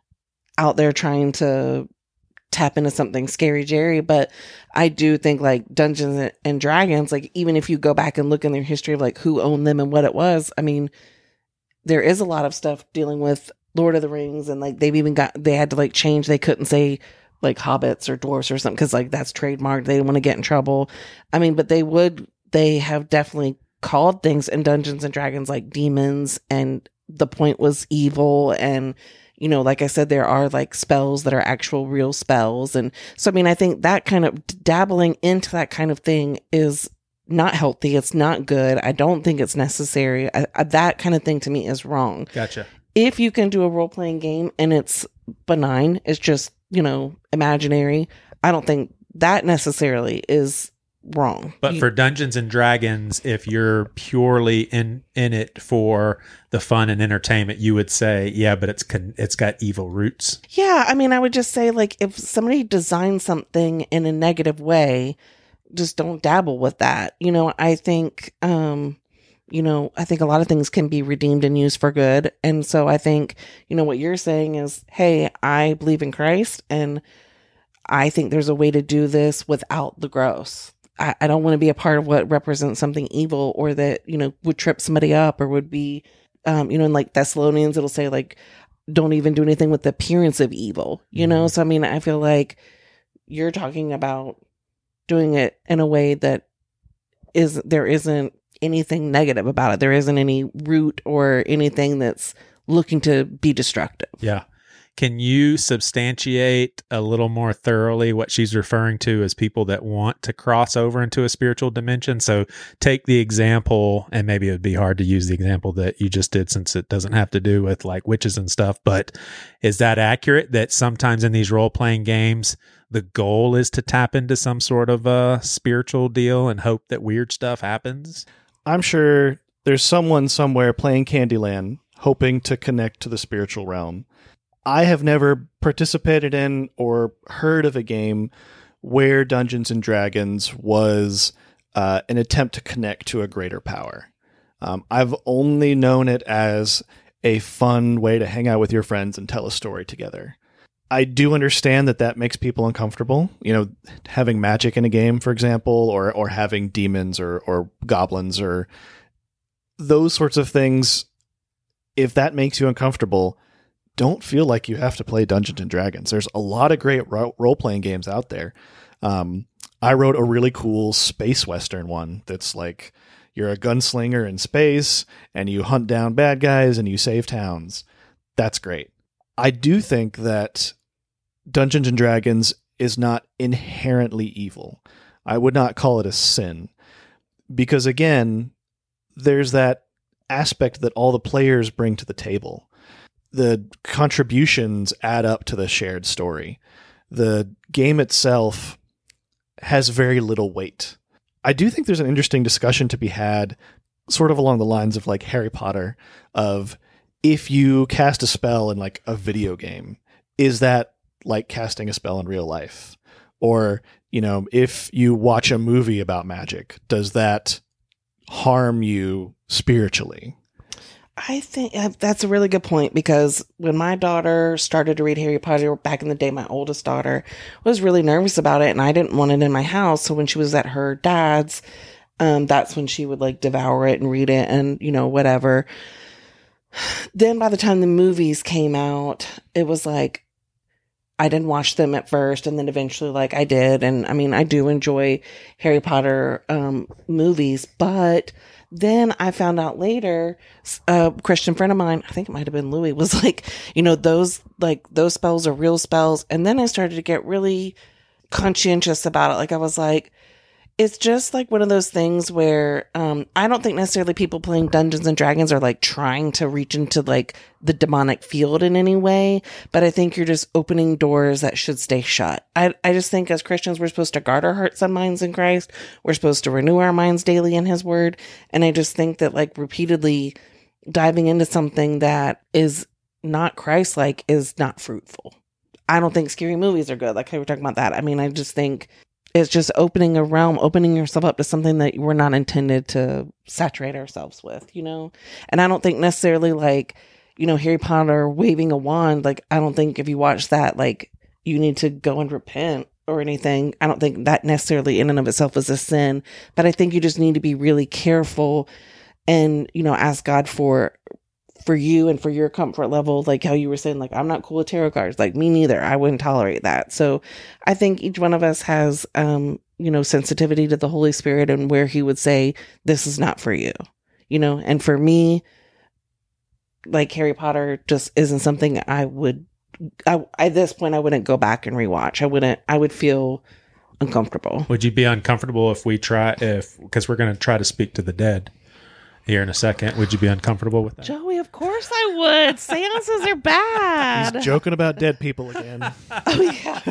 out there trying to tap into something scary, Jerry. But I do think like Dungeons and Dragons, like even if you go back and look in their history of like who owned them and what it was, I mean, there is a lot of stuff dealing with Lord of the Rings, and like they had to like change. They couldn't say like hobbits or dwarfs or something because like that's trademarked. They didn't want to get in trouble. I mean, but they have definitely called things in Dungeons and Dragons like demons, and the point was evil. And you know, like I said, there are like spells that are actual real spells. And so, I mean, I think that kind of dabbling into that kind of thing is not healthy. It's not good. I don't think it's necessary. That kind of thing to me is wrong. Gotcha. If you can do a role-playing game and it's benign, it's just, you know, imaginary, I don't think that necessarily is wrong. But for Dungeons and Dragons, if you're purely in it for the fun and entertainment, you would say, yeah, but it's got evil roots. Yeah, I mean, I would just say, like, if somebody designs something in a negative way, just don't dabble with that. You know, I think... I think a lot of things can be redeemed and used for good. And so I think, you know, what you're saying is, hey, I believe in Christ and I think there's a way to do this without the gross. I don't want to be a part of what represents something evil or that, would trip somebody up or would be, in like Thessalonians, it'll say like, don't even do anything with the appearance of evil, So, I feel like you're talking about doing it in a way that there isn't anything negative about it. There isn't any root or anything that's looking to be destructive. Yeah. Can you substantiate a little more thoroughly what she's referring to as people that want to cross over into a spiritual dimension? So take the example, and maybe it would be hard to use the example that you just did since it doesn't have to do with like witches and stuff, but is that accurate that sometimes in these role-playing games, the goal is to tap into some sort of a spiritual deal and hope that weird stuff happens? I'm sure there's someone somewhere playing Candyland hoping to connect to the spiritual realm. I have never participated in or heard of a game where Dungeons and Dragons was an attempt to connect to a greater power. I've only known it as a fun way to hang out with your friends and tell a story together. I do understand that makes people uncomfortable, having magic in a game, for example, or having demons or goblins or those sorts of things. If that makes you uncomfortable, don't feel like you have to play Dungeons and Dragons. There's a lot of great role-playing games out there. I wrote a really cool space western one that's like you're a gunslinger in space and you hunt down bad guys and you save towns. That's great. I do think that Dungeons and Dragons is not inherently evil. I would not call it a sin because, again, there's that aspect that all the players bring to the table. The contributions add up to the shared story. The game itself has very little weight. I do think there's an interesting discussion to be had sort of along the lines of like Harry Potter, of if you cast a spell in like a video game, is that like casting a spell in real life? Or, if you watch a movie about magic, does that harm you spiritually? I think that's a really good point, because when my daughter started to read Harry Potter back in the day, my oldest daughter was really nervous about it and I didn't want it in my house. So when she was at her dad's, that's when she would like devour it and read it and, whatever. Then by the time the movies came out, it was like, I didn't watch them at first and then eventually like I did. And I do enjoy Harry Potter movies, but then I found out later, a Christian friend of mine, I think it might have been Louis, was like, those spells are real spells. And then I started to get really conscientious about it. Like I was like, it's just like one of those things where I don't think necessarily people playing Dungeons and Dragons are like trying to reach into like the demonic field in any way, but I think you're just opening doors that should stay shut. I just think as Christians, we're supposed to guard our hearts and minds in Christ. We're supposed to renew our minds daily in His Word. And I just think that like repeatedly diving into something that is not Christ-like is not fruitful. I don't think scary movies are good. Like how we were talking about that. I just think it's just opening a realm, opening yourself up to something that we're not intended to saturate ourselves with, And I don't think necessarily like, Harry Potter waving a wand. Like, I don't think if you watch that, like you need to go and repent or anything. I don't think that necessarily in and of itself is a sin, but I think you just need to be really careful and, ask God for you and for your comfort level, like how you were saying, like, I'm not cool with tarot cards. Like, me neither. I wouldn't tolerate that. So I think each one of us has, sensitivity to the Holy Spirit and where He would say, this is not for you, and for me, like Harry Potter just isn't something at this point, I wouldn't go back and rewatch. I would feel uncomfortable. Would you be uncomfortable because we're going to try to speak to the dead here in a second. Would you be uncomfortable with that? Joey, of course I would. Seances are bad. He's joking about dead people again. Oh, yeah.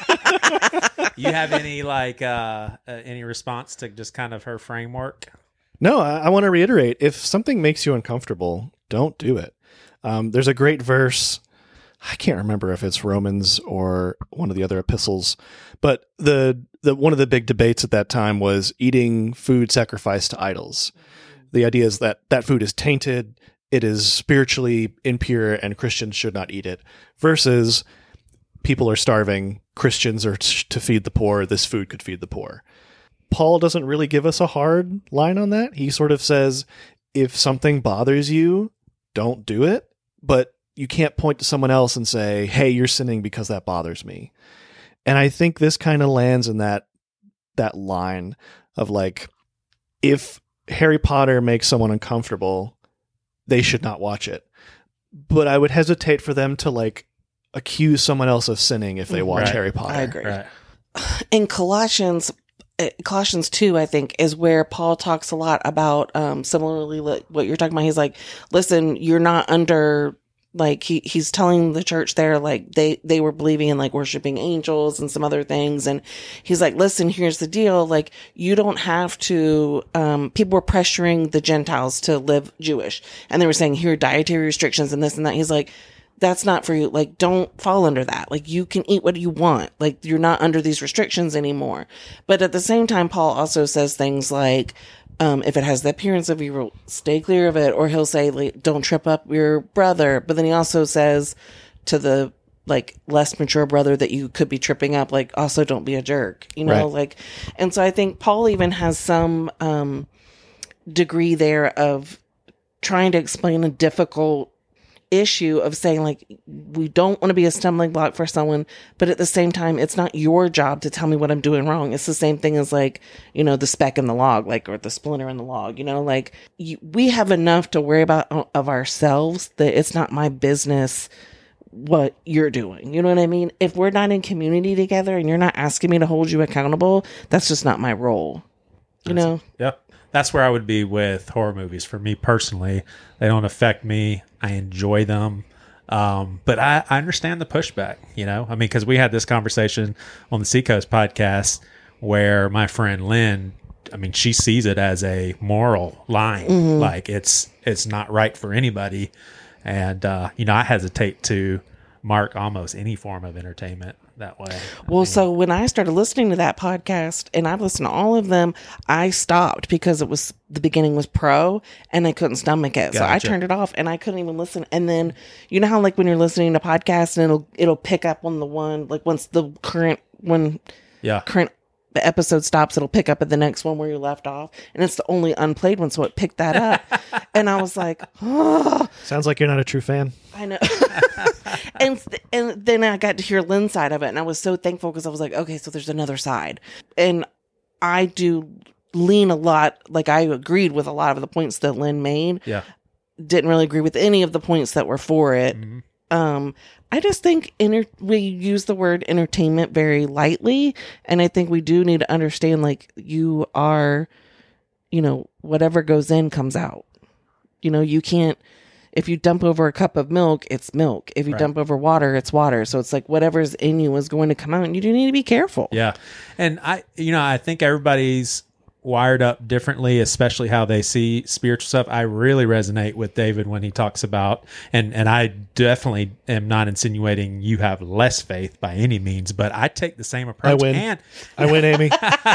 You have any any response to just kind of her framework? No, I want to reiterate, if something makes you uncomfortable, don't do it. There's a great verse. I can't remember if it's Romans or one of the other epistles, but the one of the big debates at that time was eating food sacrificed to idols. The idea is that food is tainted, it is spiritually impure, and Christians should not eat it, versus people are starving, Christians are to feed the poor, this food could feed the poor. Paul doesn't really give us a hard line on that. He sort of says, if something bothers you, don't do it. But you can't point to someone else and say, hey, you're sinning because that bothers me. And I think this kind of lands in that line of like, if Harry Potter makes someone uncomfortable, they should not watch it. But I would hesitate for them to like accuse someone else of sinning if they watch Harry Potter. I agree. In Colossians 2, I think, is where Paul talks a lot about, similarly like what you're talking about. He's like, listen, you're not under, like, he's telling the church there, like, they were believing in like worshiping angels and some other things. And he's like, listen, here's the deal. Like, you don't have to, people were pressuring the Gentiles to live Jewish. And they were saying, here are dietary restrictions and this and that. He's like, that's not for you. Like, don't fall under that. Like, you can eat what you want. Like, you're not under these restrictions anymore. But at the same time, Paul also says things like, if it has the appearance of evil, stay clear of it. Or he'll say, like, don't trip up your brother. But then he also says to the, like, less mature brother that you could be tripping up, like, also don't be a jerk, you know, like, and so I think Paul even has some, degree there of trying to explain a difficult issue of saying, like, we don't want to be a stumbling block for someone, but at the same time, it's not your job to tell me what I'm doing wrong. It's the same thing as, like, you know, the speck in the log, like, or the splinter in the log, you know, like, we have enough to worry about of ourselves that it's not my business what you're doing. You know what I mean? If we're not in community together and you're not asking me to hold you accountable, that's just not my role, you know? Yep. That's where I would be with horror movies. For me personally, they don't affect me. I enjoy them. But I understand the pushback, you know? I mean, because we had this conversation on the Seacoast podcast where my friend Lynn, I mean, she sees it as a moral line. Mm-hmm. Like, it's not right for anybody. And, you know, I hesitate to mark almost any form of entertainment that way. Well, so when I started listening to that podcast, and I've listened to all of them, I stopped because it was, the beginning was pro and I couldn't stomach it. Gotcha. So I turned it off and I couldn't even listen. And then, you know how, like, when you're listening to podcasts and it'll pick up on the one, like, once the current the episode stops, it'll pick up at the next one where you left off. And it's the only unplayed one, so it picked that up. And I was like, oh. Sounds like you're not a true fan. I know. and then I got to hear Lynn's side of it, and I was so thankful because I was like, okay, so there's another side. And I do lean a lot, like, I agreed with a lot of the points that Lynn made. Yeah. Didn't really agree with any of the points that were for it. Mm-hmm. I just think we use the word entertainment very lightly. And I think we do need to understand, like, you are, you know, whatever goes in comes out. You know, you can't, if you dump over a cup of milk, it's milk. If you dump over water, it's water. So it's like whatever's in you is going to come out, and you do need to be careful. Yeah. And I think everybody's wired up differently, especially how they see spiritual stuff. I really resonate with David when he talks about, and I definitely am not insinuating you have less faith by any means, but I take the same approach. I win, Amy.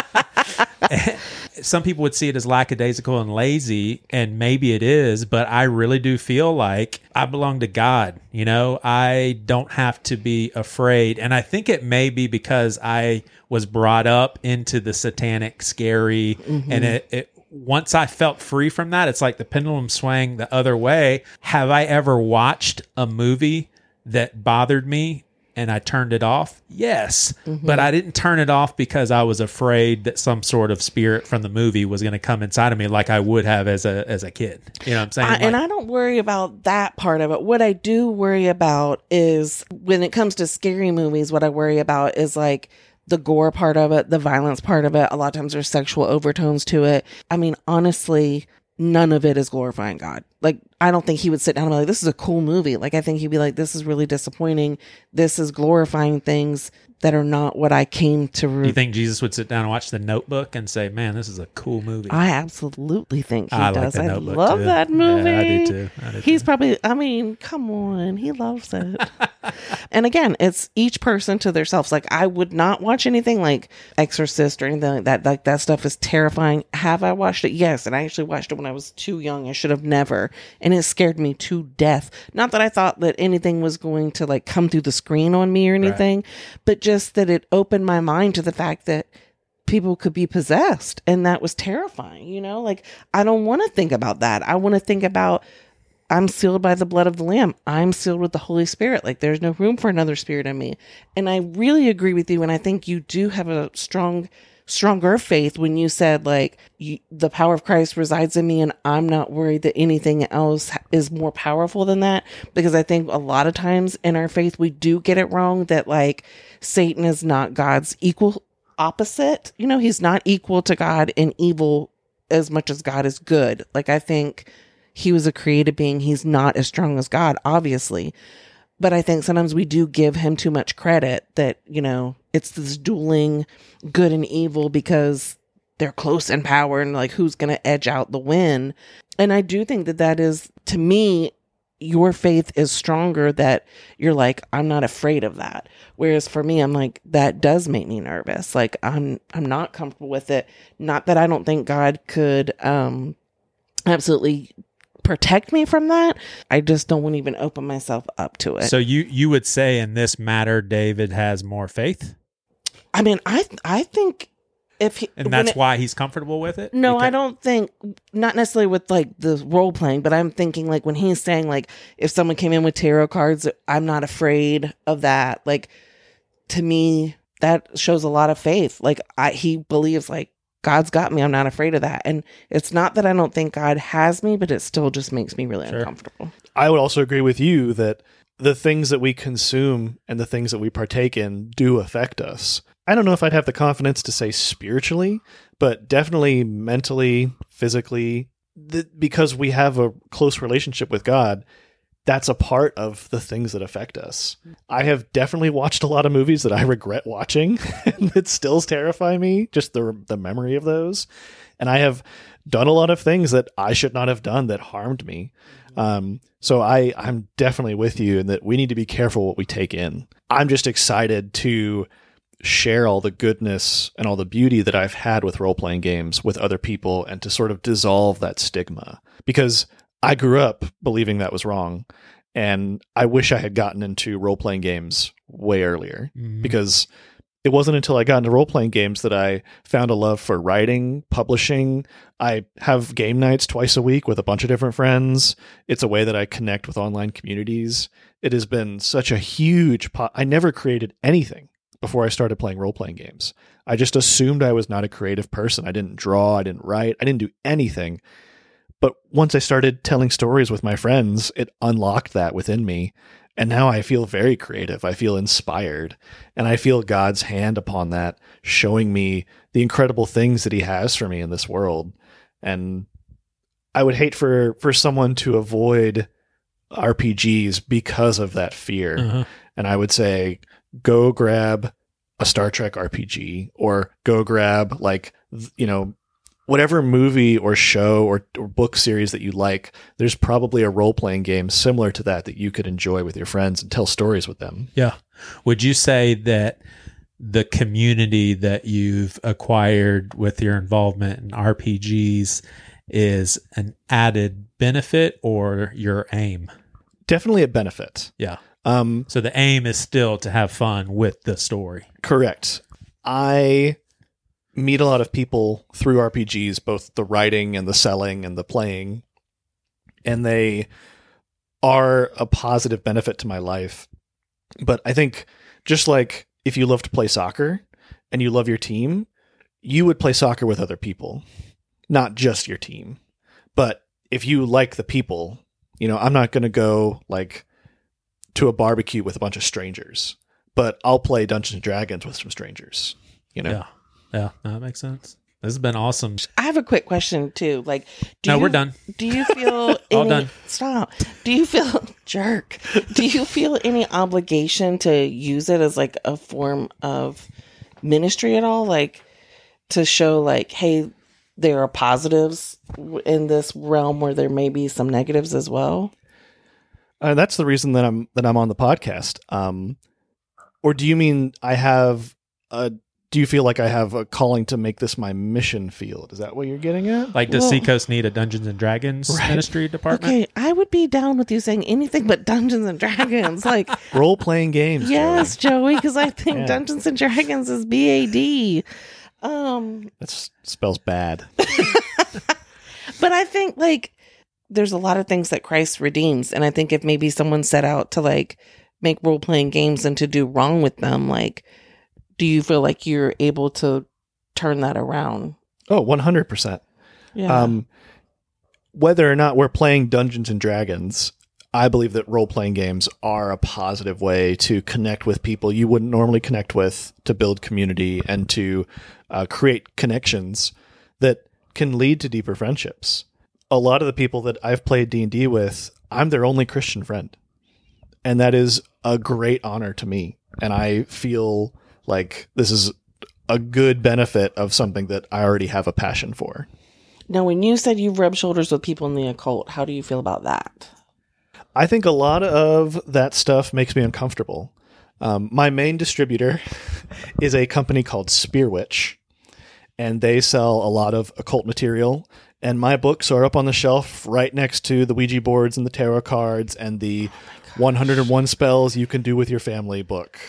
Some people would see it as lackadaisical and lazy, and maybe it is, but I really do feel like I belong to God. You know, I don't have to be afraid. And I think it may be because I was brought up into the satanic, scary, and it once I felt free from that, it's like the pendulum swang the other way. Have I ever watched a movie that bothered me and I turned it off? Yes. But I didn't turn it off because I was afraid that some sort of spirit from the movie was going to come inside of me like I would have as a kid. You know what I'm saying? And I don't worry about that part of it. What I do worry about is, when it comes to scary movies, what I worry about is, like, the gore part of it, the violence part of it. A lot of times there's sexual overtones to it. I mean, honestly, none of it is glorifying God. Like, I don't think he would sit down and be like, this is a cool movie. Like, I think he'd be like, this is really disappointing. This is glorifying things that are not what I came to. You think Jesus would sit down and watch The Notebook and say, man, this is a cool movie? I absolutely think he does. Like I love that movie. Yeah, I do too. He's probably, I mean, come on. He loves it. And again, it's each person to themselves. Like, I would not watch anything like Exorcist or anything like that. Like, that stuff is terrifying. Have I watched it? Yes. And I actually watched it when I was too young. I should have never. And it scared me to death. Not that I thought that anything was going to, like, come through the screen on me or anything, but just that it opened my mind to the fact that people could be possessed, and that was terrifying. You know, like, I don't want to think about that. I want to think about, I'm sealed by the blood of the Lamb. I'm sealed with the Holy Spirit. Like, there's no room for another spirit in me. And I really agree with you. And I think you do have a stronger faith when you said, like, the power of Christ resides in me, and I'm not worried that anything else is more powerful than that. Because I think a lot of times in our faith, we do get it wrong that, like, Satan is not God's equal opposite. You know, he's not equal to God in evil as much as God is good. Like, I think he was a created being. He's not as strong as God, obviously. But I think sometimes we do give him too much credit that, you know, it's this dueling good and evil because they're close in power and, like, who's going to edge out the win. And I do think that is, to me, your faith is stronger that you're like, I'm not afraid of that. Whereas for me, I'm like, that does make me nervous. Like, I'm not comfortable with it. Not that I don't think God could absolutely protect me from that. I just don't want to even open myself up to it. So you would say in this matter, David has more faith? I mean, I think if he, and that's why he's comfortable with it? No, I don't think, not necessarily with, like, the role playing, but I'm thinking, like, when he's saying, like, if someone came in with tarot cards, I'm not afraid of that. Like, to me, that shows a lot of faith. Like, he believes, like, God's got me. I'm not afraid of that. And it's not that I don't think God has me, but it still just makes me really uncomfortable. I would also agree with you that the things that we consume and the things that we partake in do affect us. I don't know if I'd have the confidence to say spiritually, but definitely mentally, physically, because we have a close relationship with God. That's a part of the things that affect us. I have definitely watched a lot of movies that I regret watching and that still terrify me, just the memory of those. And I have done a lot of things that I should not have done that harmed me. So I'm definitely with you in that we need to be careful what we take in. I'm just excited to share all the goodness and all the beauty that I've had with role-playing games with other people and to sort of dissolve that stigma. Because I grew up believing that was wrong, and I wish I had gotten into role-playing games way earlier, because it wasn't until I got into role-playing games that I found a love for writing, publishing. I have game nights twice a week with a bunch of different friends. It's a way that I connect with online communities. It has been such a huge I never created anything before I started playing role-playing games. I just assumed I was not a creative person. I didn't draw, I didn't write, I didn't do anything. But once I started telling stories with my friends, it unlocked that within me. And now I feel very creative. I feel inspired. And I feel God's hand upon that, showing me the incredible things that he has for me in this world. And I would hate for someone to avoid RPGs because of that fear. Uh-huh. And I would say, go grab a Star Trek RPG, or go grab, like, you know, whatever movie or show or book series that you like. There's probably a role-playing game similar to that you could enjoy with your friends and tell stories with them. Yeah. Would you say that the community that you've acquired with your involvement in RPGs is an added benefit or your aim? Definitely a benefit. Yeah. So the aim is still to have fun with the story. Correct. I meet a lot of people through RPGs, both the writing and the selling and the playing, and they are a positive benefit to my life. But I think just like if you love to play soccer and you love your team, you would play soccer with other people, not just your team. But if you like the people, you know, I'm not going to go like to a barbecue with a bunch of strangers, but I'll play Dungeons and Dragons with some strangers, you know? Yeah, that makes sense. This has been awesome. I have a quick question too. Like, we're done. Do you feel all done? Stop. Do you feel jerk? Do you feel any obligation to use it as like a form of ministry at all? Like to show like, hey, there are positives in this realm where there may be some negatives as well? That's the reason that I'm on the podcast. Or do you mean do you feel like I have a calling to make this my mission field? Is that what you're getting at? Like, does Seacoast need a Dungeons and Dragons ministry department? Okay, I would be down with you saying anything but Dungeons and Dragons. Like role-playing games. Yes, Joey, because I think Dungeons and Dragons is BAD. That spells bad. But I think like there's a lot of things that Christ redeems, and I think if maybe someone set out to like make role-playing games and to do wrong with them, like, do you feel like you're able to turn that around? Oh, 100%. Yeah. Whether or not we're playing Dungeons and Dragons, I believe that role-playing games are a positive way to connect with people you wouldn't normally connect with, to build community, and to create connections that can lead to deeper friendships. A lot of the people that I've played D&D with, I'm their only Christian friend. And that is a great honor to me. And I feel like this is a good benefit of something that I already have a passion for. Now, when you said you've rubbed shoulders with people in the occult, how do you feel about that? I think a lot of that stuff makes me uncomfortable. My main distributor is a company called Spearwitch, and they sell a lot of occult material. And my books are up on the shelf right next to the Ouija boards and the tarot cards and the 101 spells you can do with your family book.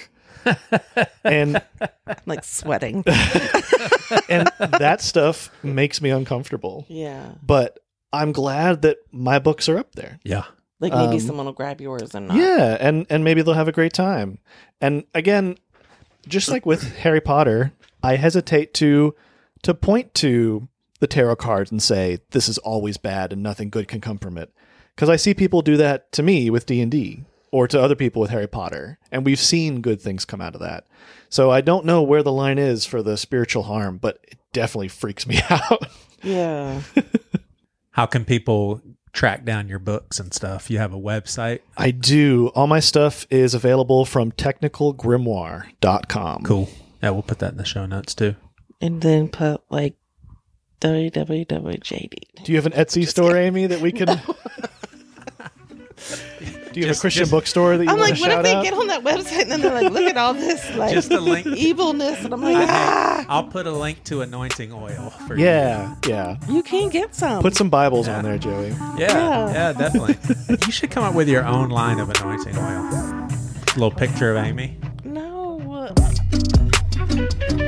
And I'm like sweating. And that stuff makes me uncomfortable. Yeah. But I'm glad that my books are up there. Yeah. Like maybe someone will grab yours and not. Yeah, and maybe they'll have a great time. And again, just like with Harry Potter, I hesitate to point to the tarot cards and say, this is always bad and nothing good can come from it. Because I see people do that to me with D&D or to other people with Harry Potter. And we've seen good things come out of that. So I don't know where the line is for the spiritual harm, but it definitely freaks me out. Yeah. How can people track down your books and stuff? You have a website? I do. All my stuff is available from technicalgrimoire.com. Cool. Yeah, we'll put that in the show notes too. And then put like www.jd. Do you have an Etsy store, Amy, that we can... No. Do you have a Christian bookstore that you want to shout out? I'm like, what if they get on that website and then they're like, look at all this like just a link. Evilness, and I'm like, I'll put a link to anointing oil for you. Yeah. You can get some. Put some Bibles on there, Joey. Yeah, definitely. You should come up with your own line of anointing oil. A little picture of Amy. No.